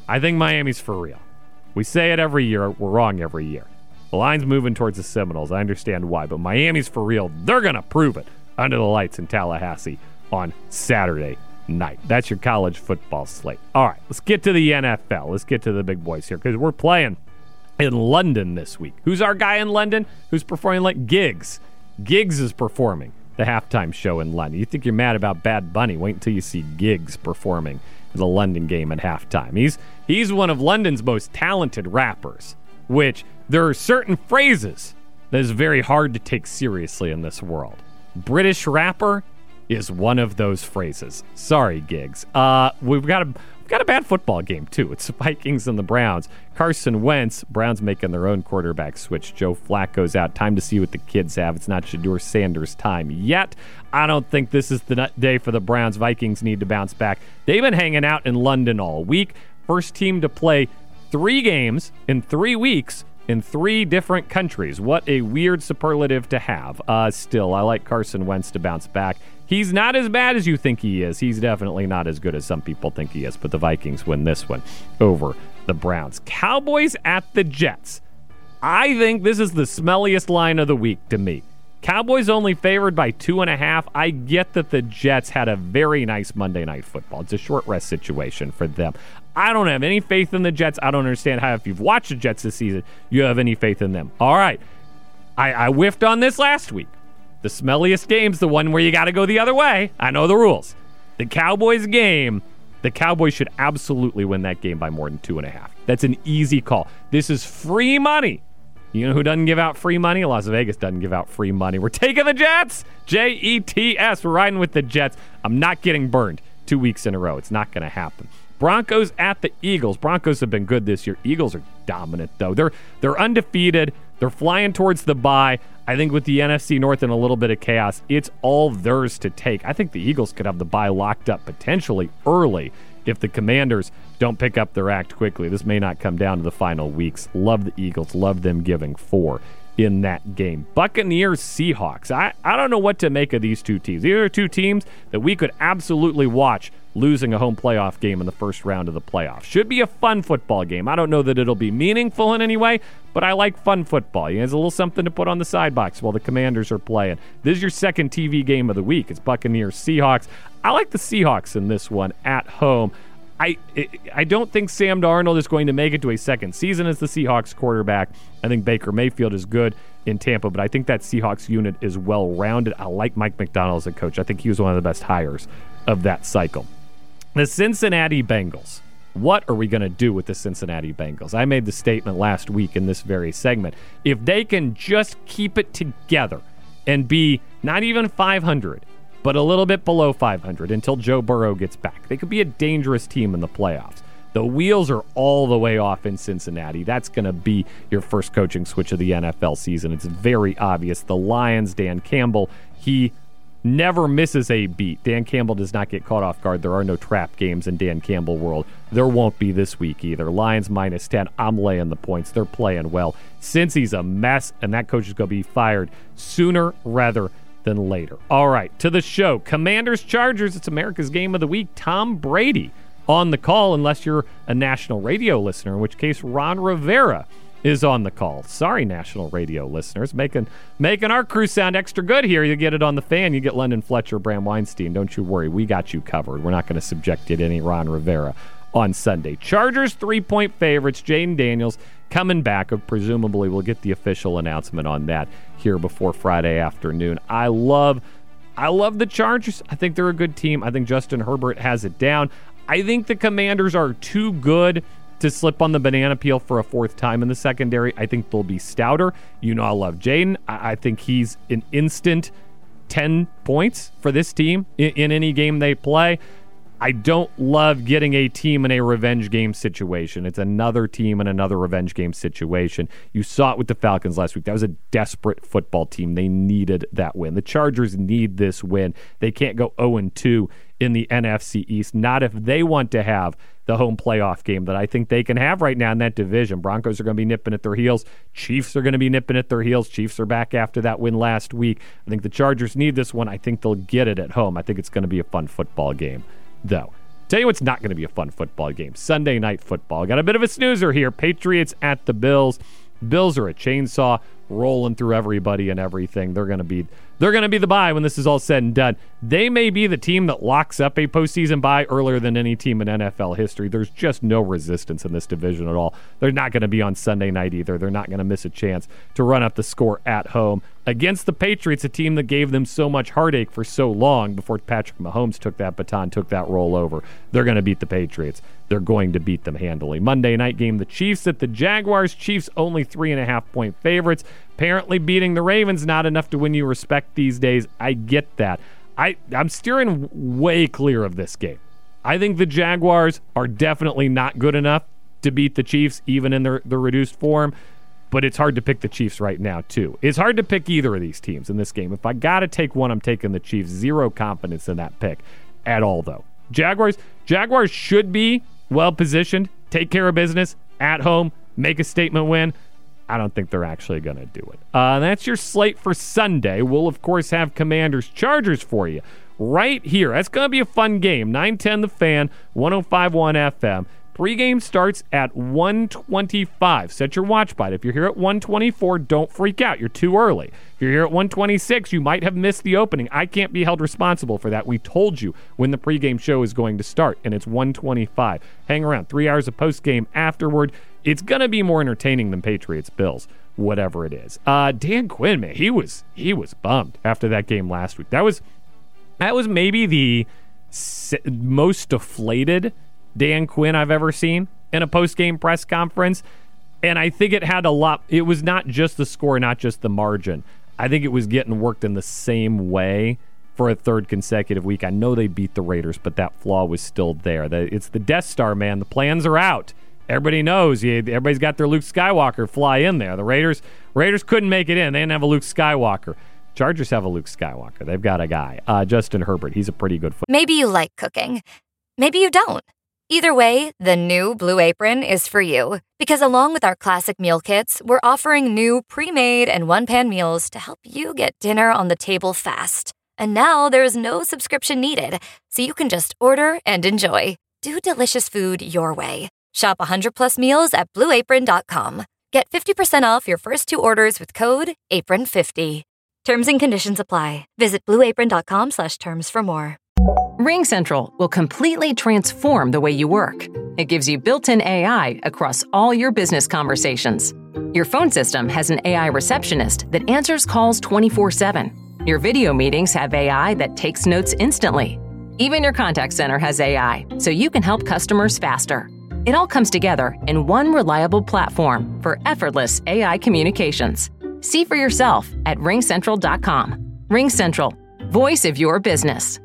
I think Miami's for real. We say it every year. We're wrong every year. The line's moving towards the Seminoles. I understand why, but Miami's for real. They're going to prove it under the lights in Tallahassee on Saturday night. That's your college football slate. All right, let's get to the N F L. Let's get to the big boys here because we're playing in London this week. Who's our guy in London? Who's performing like Giggs? Giggs is performing the halftime show in London. You think you're mad about Bad Bunny? Wait until you see Giggs performing the London game at halftime. He's he's one of London's most talented rappers, which there are certain phrases that is very hard to take seriously in this world. British rapper is one of those phrases. Sorry, Giggs. Uh, we've got a we've got a bad football game too. It's the Vikings and the Browns. Carson Wentz, Browns making their own quarterback switch. Joe Flacco's out. Time to see what the kids have. It's not Shedeur Sanders' time yet. I don't think this is the day for the Browns. Vikings need to bounce back. They've been hanging out in London all week. First team to play three games in three weeks in three different countries. What a weird superlative to have. Uh, still, I like Carson Wentz to bounce back. He's not as bad as you think he is. He's definitely not as good as some people think he is, but the Vikings win this one over the Browns. Cowboys at the Jets. I think this is the smelliest line of the week to me. Cowboys only favored by two and a half. I get that the Jets had a very nice Monday Night Football. It's a short rest situation for them. I don't have any faith in the Jets. I don't understand how, if you've watched the Jets this season, you have any faith in them. All right. I, I whiffed on this last week. The smelliest game's the one where you got to go the other way. I know the rules. The Cowboys game, the Cowboys should absolutely win that game by more than two and a half. That's an easy call. This is free money. You know who doesn't give out free money? Las Vegas doesn't give out free money. We're taking the Jets. J E T S. We're riding with the Jets. I'm not getting burned two weeks in a row. It's not going to happen. Broncos at the Eagles. Broncos have been good this year. Eagles are dominant, though. They're they're undefeated. They're flying towards the bye. I think with the N F C North and a little bit of chaos, it's all theirs to take. I think the Eagles could have the bye locked up potentially early if the Commanders don't pick up their act quickly. This may not come down to the final weeks. Love the Eagles. Love them giving four in that game. Buccaneers, Seahawks. I, I don't know what to make of these two teams. These are two teams that we could absolutely watch losing a home playoff game in the first round of the playoffs. Should be a fun football game. I don't know that it'll be meaningful in any way, but I like fun football. It's a little something to put on the side box while the Commanders are playing. This is your second T V game of the week. It's Buccaneers, Seahawks. I like the Seahawks in this one at home. I I don't think Sam Darnold is going to make it to a second season as the Seahawks quarterback. I think Baker Mayfield is good in Tampa, but I think that Seahawks unit is well-rounded. I like Mike McDonald as a coach. I think he was one of the best hires of that cycle. The Cincinnati Bengals. What are we going to do with the Cincinnati Bengals? I made the statement last week in this very segment. If they can just keep it together and be not even five hundred, but a little bit below five hundred until Joe Burrow gets back, they could be a dangerous team in the playoffs. The wheels are all the way off in Cincinnati. That's going to be your first coaching switch of the N F L season. It's very obvious. The Lions, Dan Campbell, he never misses a beat. Dan Campbell does not get caught off guard. There are no trap games in Dan Campbell world. There won't be this week either. Lions minus ten. I'm laying the points. They're playing well. Cincy's a mess, and that coach is going to be fired sooner rather than later. All right, to the show. Commanders, Chargers. It's America's game of the week. Tom Brady on the call, unless you're a national radio listener, in which case Ron Rivera is on the call. Sorry, national radio listeners. Making making our crew sound extra good here. You get it on the Fan. You get London Fletcher, Bram Weinstein. Don't you worry. We got you covered. We're not going to subject you to any Ron Rivera on Sunday. Chargers, three-point favorites. Jaden Daniels coming back. Presumably we'll get the official announcement on that here before Friday afternoon. I love, I love the Chargers. I think they're a good team. I think Justin Herbert has it down. I think the Commanders are too good to slip on the banana peel for a fourth time in the secondary. I think they'll be stouter. You know I love Jaden. I, I think he's an instant ten points for this team in, in any game they play. I don't love getting a team in a revenge game situation. It's another team in another revenge game situation. You saw it with the Falcons last week. That was a desperate football team. They needed that win. The Chargers need this win. They can't go oh and two in the N F C East, not if they want to have the home playoff game that I think they can have right now in that division. Broncos are going to be nipping at their heels. Chiefs are going to be nipping at their heels. Chiefs are back after that win last week. I think the Chargers need this one. I think they'll get it at home. I think it's going to be a fun football game, though. Tell you what's not going to be a fun football game. Sunday night football. Got a bit of a snoozer here. Patriots at the Bills. Bills are a chainsaw rolling through everybody and everything. They're going to be they're going to be the bye when this is all said and done. They may be the team that locks up a postseason bye earlier than any team in N F L history. There's just no resistance in this division at all. They're not going to be on Sunday night either. They're not going to miss a chance to run up the score at home against the Patriots, a team that gave them so much heartache for so long before Patrick Mahomes took that baton, took that role over. They're going to beat the Patriots. They're going to beat them handily. Monday night game, the Chiefs at the Jaguars. Chiefs only three and a half point favorites. Apparently beating the Ravens not enough to win you respect these days. I get that. I, I'm steering way clear of this game. I think the Jaguars are definitely not good enough to beat the Chiefs, even in their, their reduced form. But it's hard to pick the Chiefs right now, too. It's hard to pick either of these teams in this game. If I got to take one, I'm taking the Chiefs. Zero confidence in that pick at all, though. Jaguars, Jaguars should be well-positioned, take care of business, at home, make a statement win. I don't think they're actually going to do it. Uh, that's your slate for Sunday. We'll, of course, have Commanders-Chargers for you right here. That's going to be a fun game. nine ten The Fan, one oh five point one F M. Pre-game starts at one twenty-five. Set your watch by it. If you're here at one twenty-four, don't freak out. You're too early. If you're here at one twenty-six, you might have missed the opening. I can't be held responsible for that. We told you when the pre-game show is going to start, and it's one twenty-five. Hang around. Three hours of post-game afterward. It's going to be more entertaining than Patriots-Bills, whatever it is. Uh, Dan Quinn, man, he was he was bummed after that game last week. That was that was maybe the most deflated Dan Quinn I've ever seen in a post-game press conference. And I think it had a lot. It was not just the score, not just the margin. I think it was getting worked in the same way for a third consecutive week. I know they beat the Raiders, but that flaw was still there. It's the Death Star, man. The plans are out. Everybody knows. Everybody's got their Luke Skywalker fly in there. The Raiders Raiders couldn't make it in. They didn't have a Luke Skywalker. Chargers have a Luke Skywalker. They've got a guy, uh, Justin Herbert. He's a pretty good football. Maybe you like cooking. Maybe you don't. Either way, the new Blue Apron is for you. Because along with our classic meal kits, we're offering new pre-made and one-pan meals to help you get dinner on the table fast. And now there's no subscription needed, so you can just order and enjoy. Do delicious food your way. Shop one hundred plus meals at blue apron dot com. Get fifty percent off your first two orders with code apron fifty. Terms and conditions apply. Visit blue apron dot com slash terms for more. RingCentral will completely transform the way you work. It gives you built-in A I across all your business conversations. Your phone system has an A I receptionist that answers calls twenty-four seven. Your video meetings have A I that takes notes instantly. Even your contact center has A I, so you can help customers faster. It all comes together in one reliable platform for effortless A I communications. See for yourself at ring central dot com. RingCentral, voice of your business.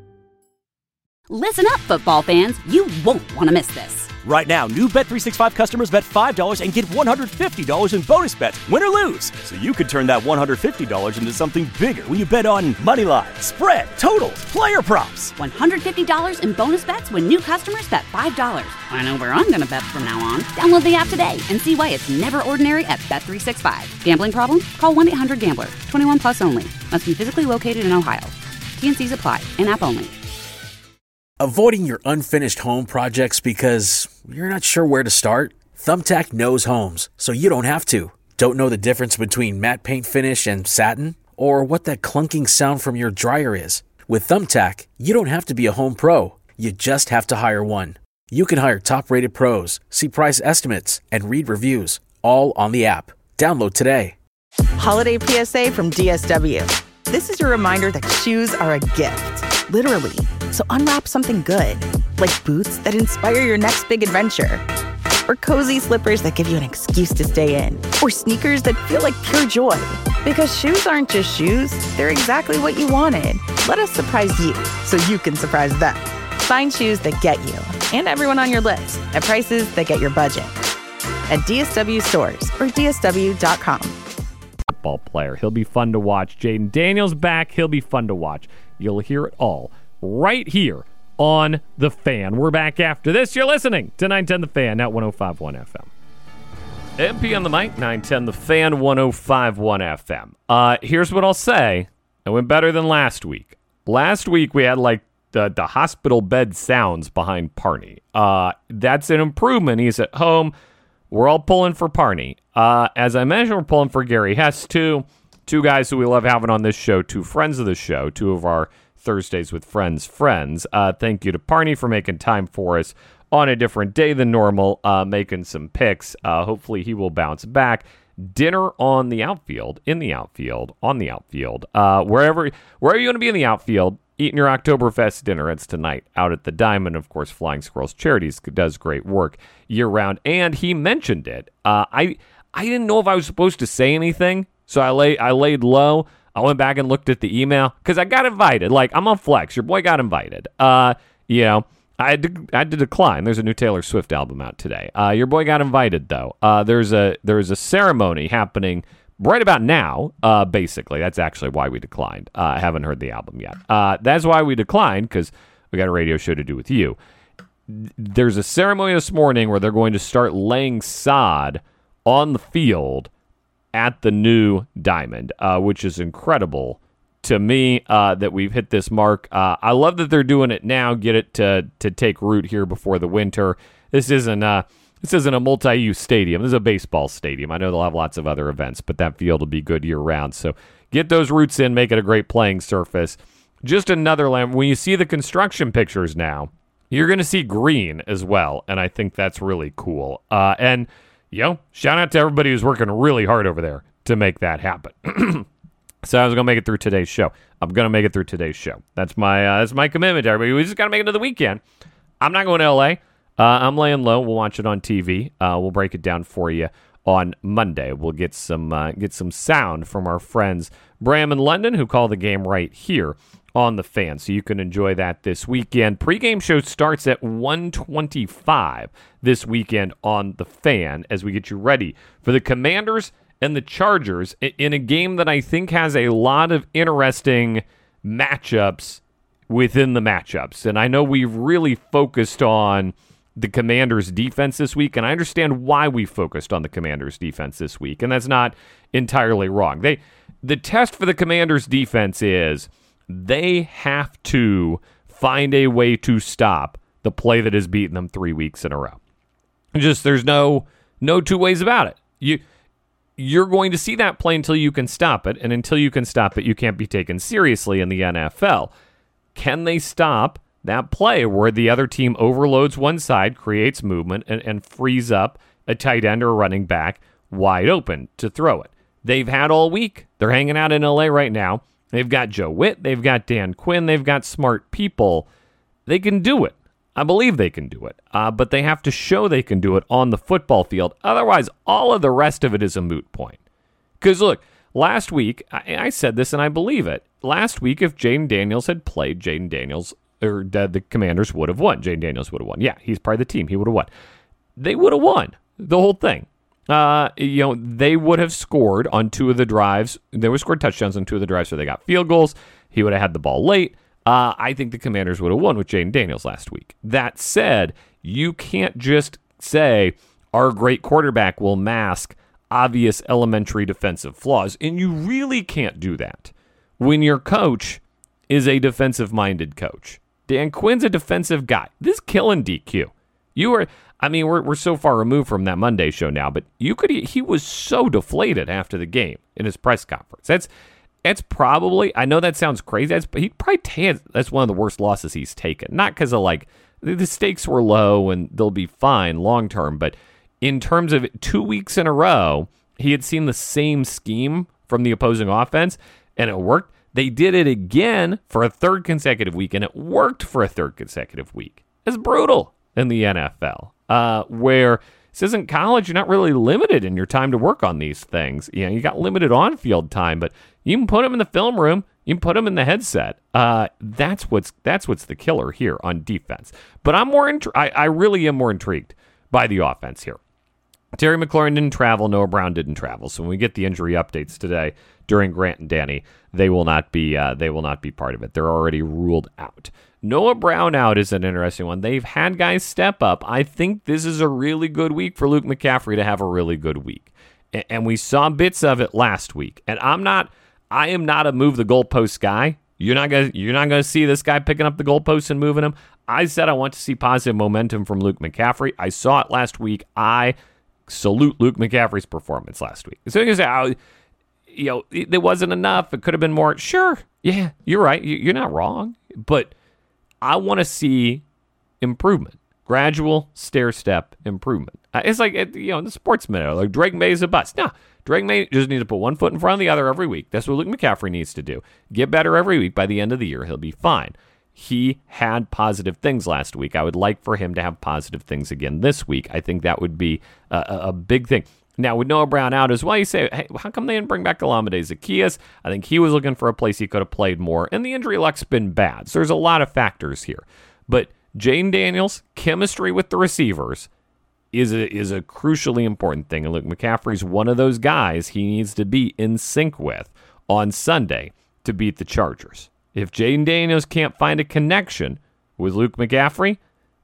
Listen up, football fans. You won't want to miss this. Right now, new Bet three sixty-five customers bet five dollars and get one hundred fifty dollars in bonus bets, win or lose. So you could turn that one hundred fifty dollars into something bigger when you bet on money line, spread, totals, player props. one hundred fifty dollars in bonus bets when new customers bet five dollars. I know where I'm going to bet from now on. Download the app today and see why it's never ordinary at Bet three sixty-five. Gambling problem? Call one eight hundred gambler. twenty-one plus only. Must be physically located in Ohio. T and C's apply. In-app only. Avoiding your unfinished home projects because you're not sure where to start? Thumbtack knows homes, so you don't have to. Don't know the difference between matte paint finish and satin? Or what that clunking sound from your dryer is? With Thumbtack, you don't have to be a home pro. You just have to hire one. You can hire top-rated pros, see price estimates, and read reviews, all on the app. Download today. Holiday P S A from D S W. This is your reminder that shoes are a gift, literally. So unwrap something good, like boots that inspire your next big adventure, or cozy slippers that give you an excuse to stay in, or sneakers that feel like pure joy. Because shoes aren't just shoes, they're exactly what you wanted. Let us surprise you so you can surprise them. Find shoes that get you and everyone on your list at prices that get your budget. At D S W stores or D S W dot com. Football player. He'll be fun to watch. Jaden Daniels back. He'll be fun to watch. You'll hear it all right here on The Fan. We're back after this. You're listening to nine ten The Fan at one oh five point one F M. M P on the mic, nine ten The Fan, one oh five point one F M. Uh, here's what I'll say. It went better than last week. Last week we had like the, the hospital bed sounds behind Parney. Uh, that's an improvement. He's at home. We're all pulling for Parney. Uh, as I mentioned, we're pulling for Gary Hess, too. Two guys who we love having on this show, two friends of the show, two of our Thursdays with Friends friends. Uh, thank you to Parney for making time for us on a different day than normal, uh, making some picks. Uh, hopefully he will bounce back. Dinner on the outfield, in the outfield, on the outfield, uh, wherever wherever you want to be in the outfield, eating your Oktoberfest dinner. It's tonight out at the Diamond. Of course, Flying Squirrels Charities does great work year-round, and he mentioned it. Uh, I I didn't know if I was supposed to say anything, so I, lay, I laid low. I went back and looked at the email, because I got invited. Like, I'm on Flex. Your boy got invited. Uh, you know, I had, to, I had to decline. There's a new Taylor Swift album out today. Uh, your boy got invited, though. Uh, there's a there's a ceremony happening right about now, uh, basically. That's actually why we declined. Uh, I haven't heard the album yet. Uh, that's why we declined, because we got a radio show to do with you. There's a ceremony this morning where they're going to start laying sod on the field at the new Diamond, uh, which is incredible to me uh, that we've hit this mark. Uh, I love that they're doing it now, get it to to take root here before the winter. This isn't uh, this isn't a multi-use stadium. This is a baseball stadium. I know they'll have lots of other events, but that field will be good year-round. So get those roots in, make it a great playing surface. Just another land. When you see the construction pictures now, you're going to see green as well, and I think that's really cool. Uh, and, you know, shout out to everybody who's working really hard over there to make that happen. So I was going to make it through today's show. I'm going to make it through today's show. That's my uh, that's my commitment to everybody. We just got to make it to the weekend. I'm not going to L A. Uh, I'm laying low. We'll watch it on T V. Uh, we'll break it down for you on Monday. We'll get some uh, get some sound from our friends Bram and London, who call the game right here on the Fan, so you can enjoy that this weekend. Pre-game show starts at one twenty-five this weekend on the Fan as we get you ready for the Commanders and the Chargers in a game that I think has a lot of interesting matchups within the matchups. And I know we've really focused on the Commanders' defense this week, and I understand why we focused on the Commanders' defense this week, and that's not entirely wrong. They, the test for the Commanders' defense is they have to find a way to stop the play that has beaten them three weeks in a row. Just there's no no two ways about it. You you're going to see that play until you can stop it, and until you can stop it, you can't be taken seriously in the N F L. Can they stop that play where the other team overloads one side, creates movement, and, and frees up a tight end or a running back wide open to throw it? They've had all week. They're hanging out in L A right now. They've got Joe Witt. They've got Dan Quinn. They've got smart people. They can do it. I believe they can do it. Uh, but they have to show they can do it on the football field. Otherwise, all of the rest of it is a moot point. Because, look, last week, I, I said this and I believe it. Last week, if Jaden Daniels had played, Jaden Daniels, or uh, the Commanders would have won. Jaden Daniels would have won. Yeah, he's part of the team. He would have won. They would have won the whole thing. Uh, you know, they would have scored on two of the drives. They would have scored touchdowns on two of the drives, so they got field goals. He would have had the ball late. Uh, I think the Commanders would have won with Jaden Daniels last week. That said, you can't just say our great quarterback will mask obvious elementary defensive flaws, and you really can't do that when your coach is a defensive-minded coach. Dan Quinn's a defensive guy. This is killing D Q. You are, I mean, we're we're so far removed from that Monday show now, but you could. He was so deflated after the game in his press conference. That's that's probably. I know that sounds crazy. That's he probably t- that's one of the worst losses he's taken. Not because of like the stakes were low and they'll be fine long term, but in terms of two weeks in a row, he had seen the same scheme from the opposing offense, and it worked. They did it again for a third consecutive week, and it worked for a third consecutive week. It's brutal in the N F L, uh, where this isn't college. You're not really limited in your time to work on these things. You know, you got limited on-field time, but you can put them in the film room. You can put them in the headset. Uh, that's what's that's what's the killer here on defense. But I'm more intri- I, I really am more intrigued by the offense here. Terry McLaurin didn't travel. Noah Brown didn't travel. So when we get the injury updates today during Grant and Danny, they will not be uh, they will not be part of it. They're already ruled out. Noah Brown out is an interesting one. They've had guys step up. I think this is a really good week for Luke McCaffrey to have a really good week. And we saw bits of it last week. And I'm not, I am not a move the goalpost guy. You're not gonna you're not gonna see this guy picking up the goalposts and moving them. I said I want to see positive momentum from Luke McCaffrey. I saw it last week. I salute Luke McCaffrey's performance last week. So you can say, oh, you know, it, it wasn't enough. It could have been more. Sure, yeah, you're right. You, you're not wrong. But I want to see improvement, gradual stair-step improvement. Uh, it's like, you know, in the sports minute, like Drake May is a bust. No, Drake May just needs to put one foot in front of the other every week. That's what Luke McCaffrey needs to do. Get better every week. By the end of the year, he'll be fine. He had positive things last week. I would like for him to have positive things again this week. I think that would be a, a big thing. Now, with Noah Brown out as well, you say, hey, how come they didn't bring back Olamide Zaccheaus? I think he was looking for a place he could have played more, and the injury luck's been bad. So there's a lot of factors here. But Jayden Daniels' chemistry with the receivers is a, is a crucially important thing. And Luke McCaffrey's one of those guys he needs to be in sync with on Sunday to beat the Chargers. If Jayden Daniels can't find a connection with Luke McCaffrey,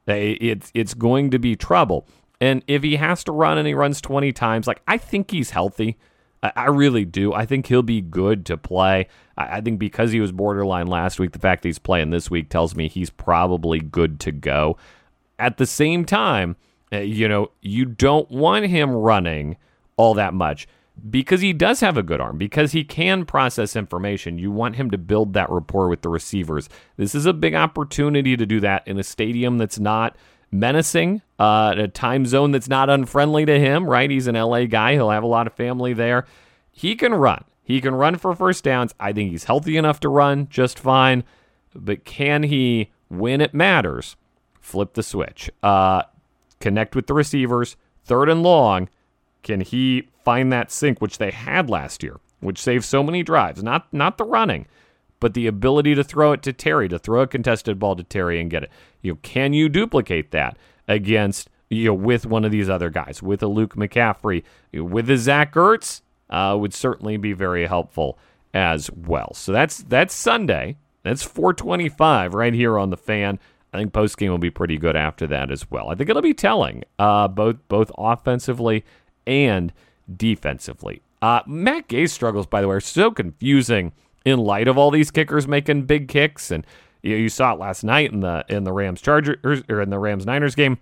it's it's going to be trouble. And if he has to run and he runs twenty times, like I think he's healthy. I, I really do. I think he'll be good to play. I, I think because he was borderline last week, the fact that he's playing this week tells me he's probably good to go. At the same time, uh, you know, you don't want him running all that much. Because he does have a good arm, because he can process information, you want him to build that rapport with the receivers. This is a big opportunity to do that in a stadium that's not menacing, uh, a time zone that's not unfriendly to him, right? He's an L A guy. He'll have a lot of family there. He can run. He can run for first downs. I think he's healthy enough to run just fine. But can he, when it matters, flip the switch? Uh, connect with the receivers, third and long. Can he find that sync, which they had last year, which saved so many drives? Not not the running, but the ability to throw it to Terry, to throw a contested ball to Terry and get it. You know, can you duplicate that against, you know, with one of these other guys, with a Luke McCaffrey, with a Zach Ertz? Uh, would certainly be very helpful as well. So that's that's Sunday. That's four twenty-five right here on the Fan. I think postgame will be pretty good after that as well. I think it'll be telling, uh, both both offensively and defensively. Uh, Matt Gay's struggles, by the way, are so confusing in light of all these kickers making big kicks, and you know, you saw it last night in the in the Rams Chargers or in the Rams Niners game.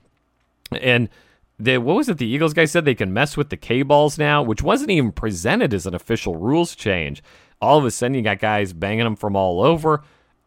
And the what was it? The Eagles guy said they can mess with the K balls now, which wasn't even presented as an official rules change. All of a sudden, you got guys banging them from all over,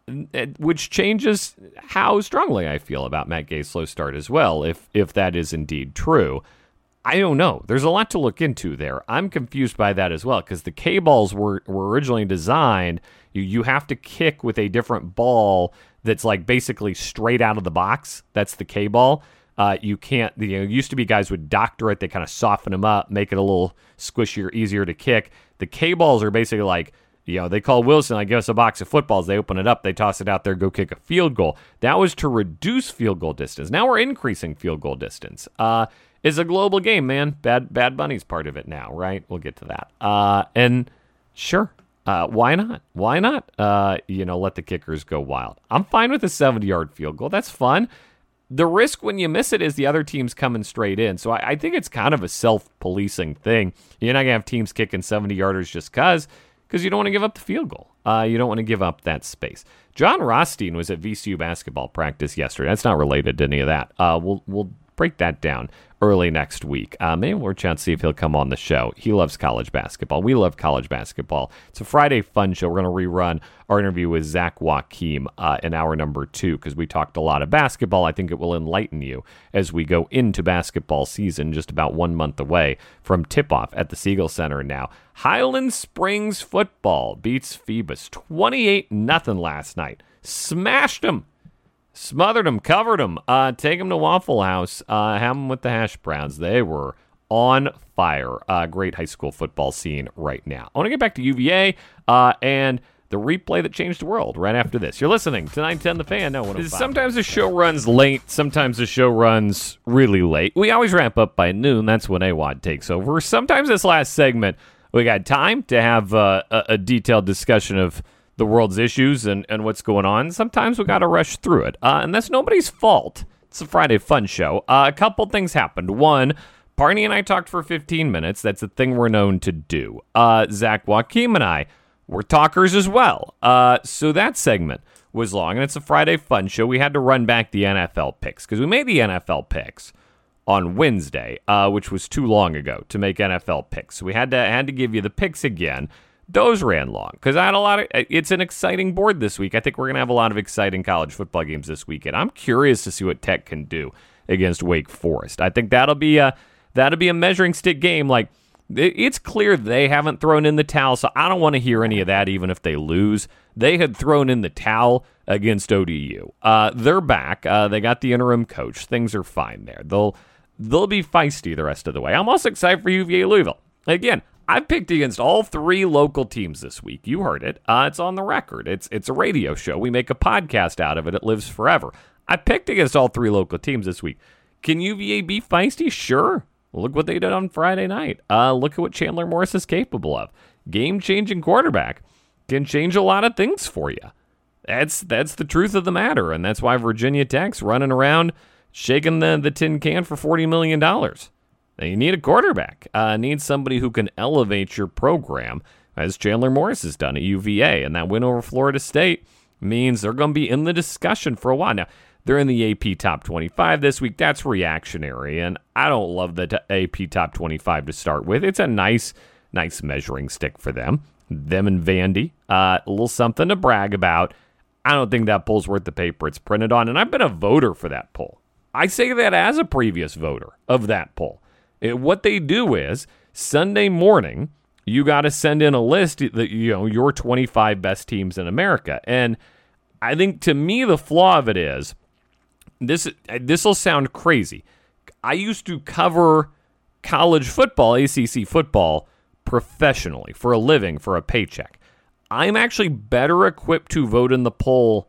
which changes how strongly I feel about Matt Gay's slow start as well, if if that is indeed true. I don't know. There's a lot to look into there. I'm confused by that as well, because the K-balls were, were originally designed, you, you have to kick with a different ball that's like basically straight out of the box. That's the K-ball. Uh, you can't, you know, it used to be guys would doctor it, they kind of soften them up, make it a little squishier, easier to kick. The K-balls are basically like, you know, they call Wilson, like, give us a box of footballs. They open it up, they toss it out there, go kick a field goal. That was to reduce field goal distance. Now we're increasing field goal distance. Uh, It's a global game, man. Bad Bad Bunny's part of it now, right? We'll get to that. Uh, and sure, uh, why not? Why not, uh, you know, let the kickers go wild? I'm fine with a seventy-yard field goal. That's fun. The risk when you miss it is the other team's coming straight in. So I, I think it's kind of a self-policing thing. You're not going to have teams kicking seventy-yarders just because, because you don't want to give up the field goal. Uh, you don't want to give up that space. John Rothstein was at V C U basketball practice yesterday. That's not related to any of that. Uh, we'll we'll break that down early next week. Uh, maybe we'll chance to see if he'll come on the show. He loves college basketball. We love college basketball. It's a Friday fun show. We're going to rerun our interview with Zach Joachim uh, in hour number two because we talked a lot of basketball. I think it will enlighten you as we go into basketball season, just about one month away from tip-off at the Siegel Center now. Highland Springs football beats Phoebus twenty-eight nothing last night. Smashed them. Smothered them, covered them, uh, take them to Waffle House, uh, have them with the hash browns. They were on fire. Uh, great high school football scene right now. I want to get back to U V A uh, and the replay that changed the world right after this. You're listening to nine ten The Fan. No, sometimes the show runs late. Sometimes the show runs really late. We always wrap up by noon. That's when A W O D takes over. Sometimes this last segment, we got time to have uh, a, a detailed discussion of the world's issues and, and what's going on. Sometimes we got to rush through it. Uh, and that's nobody's fault. It's a Friday fun show. Uh, a couple things happened. One, Barney and I talked for fifteen minutes. That's a thing we're known to do. Uh, Zach Joachim and I we're talkers as well. Uh, so that segment was long, and it's a Friday fun show. We had to run back the N F L picks because we made the N F L picks on Wednesday, uh, which was too long ago to make N F L picks. So we had to had to give you the picks again. Those ran long because I had a lot of. It's an exciting board this week. I think we're gonna have a lot of exciting college football games this weekend. I'm curious to see what Tech can do against Wake Forest. I think that'll be a that'll be a measuring stick game. Like it's clear they haven't thrown in the towel, so I don't want to hear any of that. Even if they lose, they had thrown in the towel against O D U. Uh, they're back. Uh, they got the interim coach. Things are fine there. They'll they'll be feisty the rest of the way. I'm also excited for U V A Louisville. Again, I've picked against all three local teams this week. You heard it. Uh, it's on the record. It's it's a radio show. We make a podcast out of it. It lives forever. I picked against all three local teams this week. Can U V A be feisty? Sure. Look what they did on Friday night. Uh, look at what Chandler Morris is capable of. Game-changing quarterback. Can change a lot of things for you. That's that's the truth of the matter, and that's why Virginia Tech's running around shaking the, the tin can for forty million dollars. Now, you need a quarterback. Uh, need somebody who can elevate your program, as Chandler Morris has done at U V A, and that win over Florida State means they're going to be in the discussion for a while. Now, they're in the A P Top twenty-five this week. That's reactionary, and I don't love the t- A P Top twenty-five to start with. It's a nice, nice measuring stick for them. Them and Vandy, uh, a little something to brag about. I don't think that poll's worth the paper it's printed on, and I've been a voter for that poll. I say that as a previous voter of that poll. It, what they do is, Sunday morning, you got to send in a list that, you know, your twenty-five best teams in America. And I think, to me, the flaw of it is, this this will sound crazy. I used to cover college football, A C C football, professionally, for a living, for a paycheck. I'm actually better equipped to vote in the poll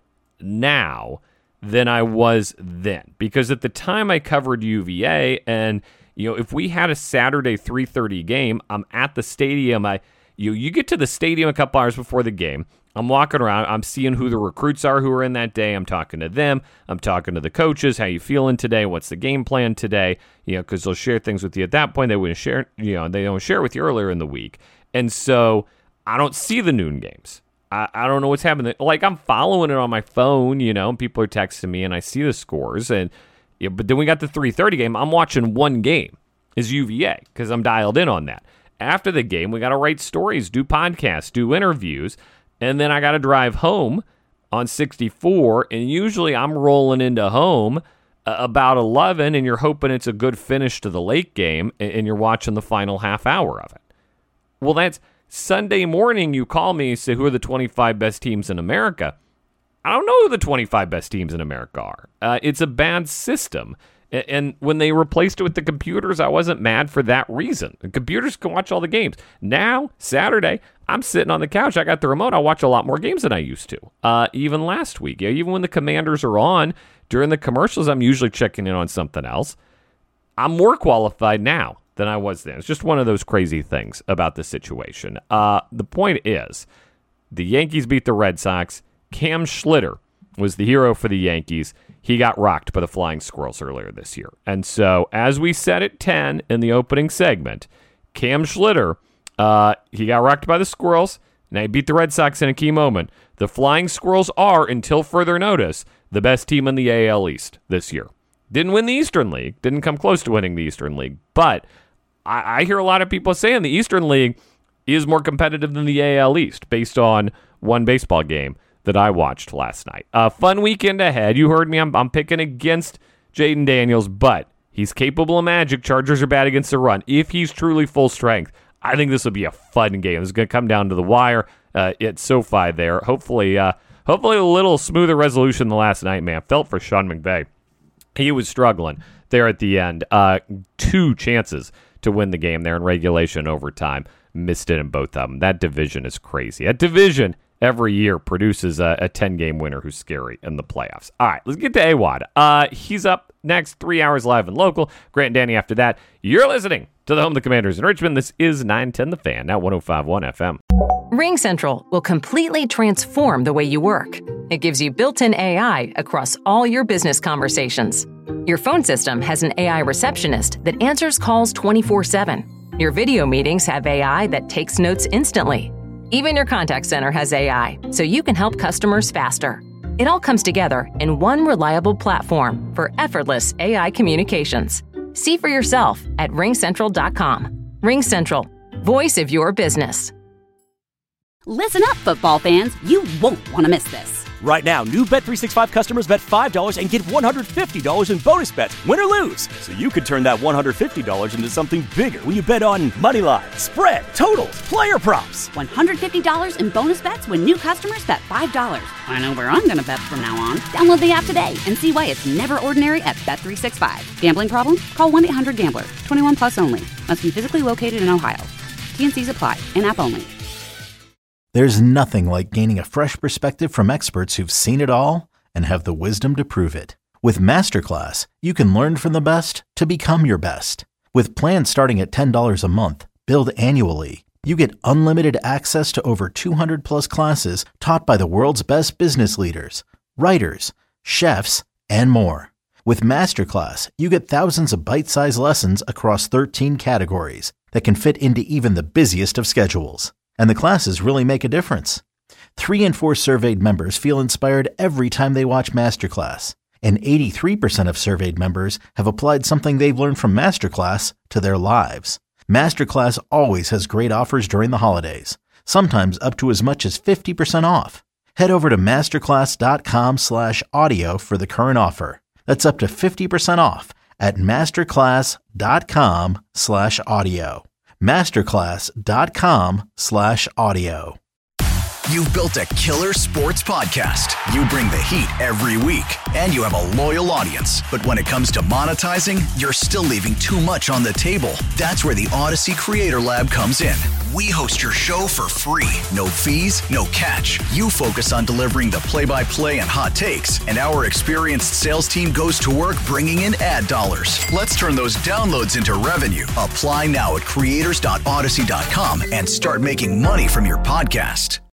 now than I was then. Because at the time I covered U V A, and you know, if we had a Saturday three thirty game, I'm at the stadium. I you you get to the stadium a couple hours before the game. I'm walking around. I'm seeing who the recruits are who are in that day. I'm talking to them. I'm talking to the coaches. How you feeling today? What's the game plan today? You know, because they'll share things with you at that point. They wouldn't share, you know, they don't share with you earlier in the week. And so I don't see the noon games. I, I don't know what's happening. Like, I'm following it on my phone, you know, and people are texting me, and I see the scores. And yeah, but then we got the three thirty game. I'm watching one game is U V A because I'm dialed in on that. After the game, we got to write stories, do podcasts, do interviews. And then I got to drive home on sixty-four, and usually I'm rolling into home uh, about eleven, and you're hoping it's a good finish to the late game, and, and you're watching the final half hour of it. Well, that's Sunday morning. You call me and say, who are the twenty-five best teams in America? I don't know who the twenty-five best teams in America are. Uh, it's a bad system. And when they replaced it with the computers, I wasn't mad for that reason. The computers can watch all the games. Now, Saturday, I'm sitting on the couch. I got the remote. I watch a lot more games than I used to. Uh, even last week. Yeah, even when the Commanders are on, during the commercials, I'm usually checking in on something else. I'm more qualified now than I was then. It's just one of those crazy things about the situation. Uh, the point is, the Yankees beat the Red Sox. Cam Schlitter was the hero for the Yankees. He got rocked by the Flying Squirrels earlier this year. And so, as we said at ten in the opening segment, Cam Schlitter, uh, he got rocked by the Squirrels. Now he beat the Red Sox in a key moment. The Flying Squirrels are, until further notice, the best team in the A L East this year. Didn't win the Eastern League. Didn't come close to winning the Eastern League. But I, I hear a lot of people saying the Eastern League is more competitive than the A L East based on one baseball game that I watched last night. A uh, fun weekend ahead. You heard me. I'm, I'm picking against Jaden Daniels, but he's capable of magic. Chargers are bad against the run. If he's truly full strength, I think this will be a fun game. It's going to come down to the wire. Uh, it's SoFi there. Hopefully, uh, hopefully a little smoother resolution than last night, man. Felt for Sean McVay. He was struggling there at the end. Uh, two chances to win the game there in regulation overtime. Missed it in both of them. That division is crazy. That division every year produces a, a ten-game winner who's scary in the playoffs. All right, let's get to A W O D. Uh, he's up next, three hours live and local. Grant and Danny after that. You're listening to the Home of the Commanders in Richmond. This is nine ten The Fan, now one oh five point one F M. RingCentral will completely transform the way you work. It gives you built-in A I across all your business conversations. Your phone system has an A I receptionist that answers calls twenty-four seven. Your video meetings have A I that takes notes instantly. Even your contact center has A I, so you can help customers faster. It all comes together in one reliable platform for effortless A I communications. See for yourself at ring central dot com. RingCentral, voice of your business. Listen up, football fans. You won't want to miss this. Right now, new Bet three sixty-five customers bet five dollars and get one hundred fifty dollars in bonus bets, win or lose. So you could turn that one hundred fifty dollars into something bigger when you bet on money line, spread, totals, player props. one hundred fifty dollars in bonus bets when new customers bet five dollars. I know where I'm going to bet from now on. Download the app today and see why it's never ordinary at Bet three sixty-five. Gambling problem? Call one eight hundred gambler. twenty-one plus only. Must be physically located in Ohio. T and C's apply. In-app only. There's nothing like gaining a fresh perspective from experts who've seen it all and have the wisdom to prove it. With Masterclass, you can learn from the best to become your best. With plans starting at ten dollars a month, billed annually, you get unlimited access to over two hundred plus classes taught by the world's best business leaders, writers, chefs, and more. With Masterclass, you get thousands of bite-sized lessons across thirteen categories that can fit into even the busiest of schedules. And the classes really make a difference. Three in four surveyed members feel inspired every time they watch Masterclass. And eighty-three percent of surveyed members have applied something they've learned from Masterclass to their lives. Masterclass always has great offers during the holidays, sometimes up to as much as fifty percent off. Head over to masterclass.com slash audio for the current offer. That's up to fifty percent off at masterclass.com slash audio. Masterclass.com slash audio. You've built a killer sports podcast. You bring the heat every week, and you have a loyal audience. But when it comes to monetizing, you're still leaving too much on the table. That's where the Odyssey Creator Lab comes in. We host your show for free. No fees, no catch. You focus on delivering the play-by-play and hot takes, and our experienced sales team goes to work bringing in ad dollars. Let's turn those downloads into revenue. Apply now at creators dot odyssey dot com and start making money from your podcast.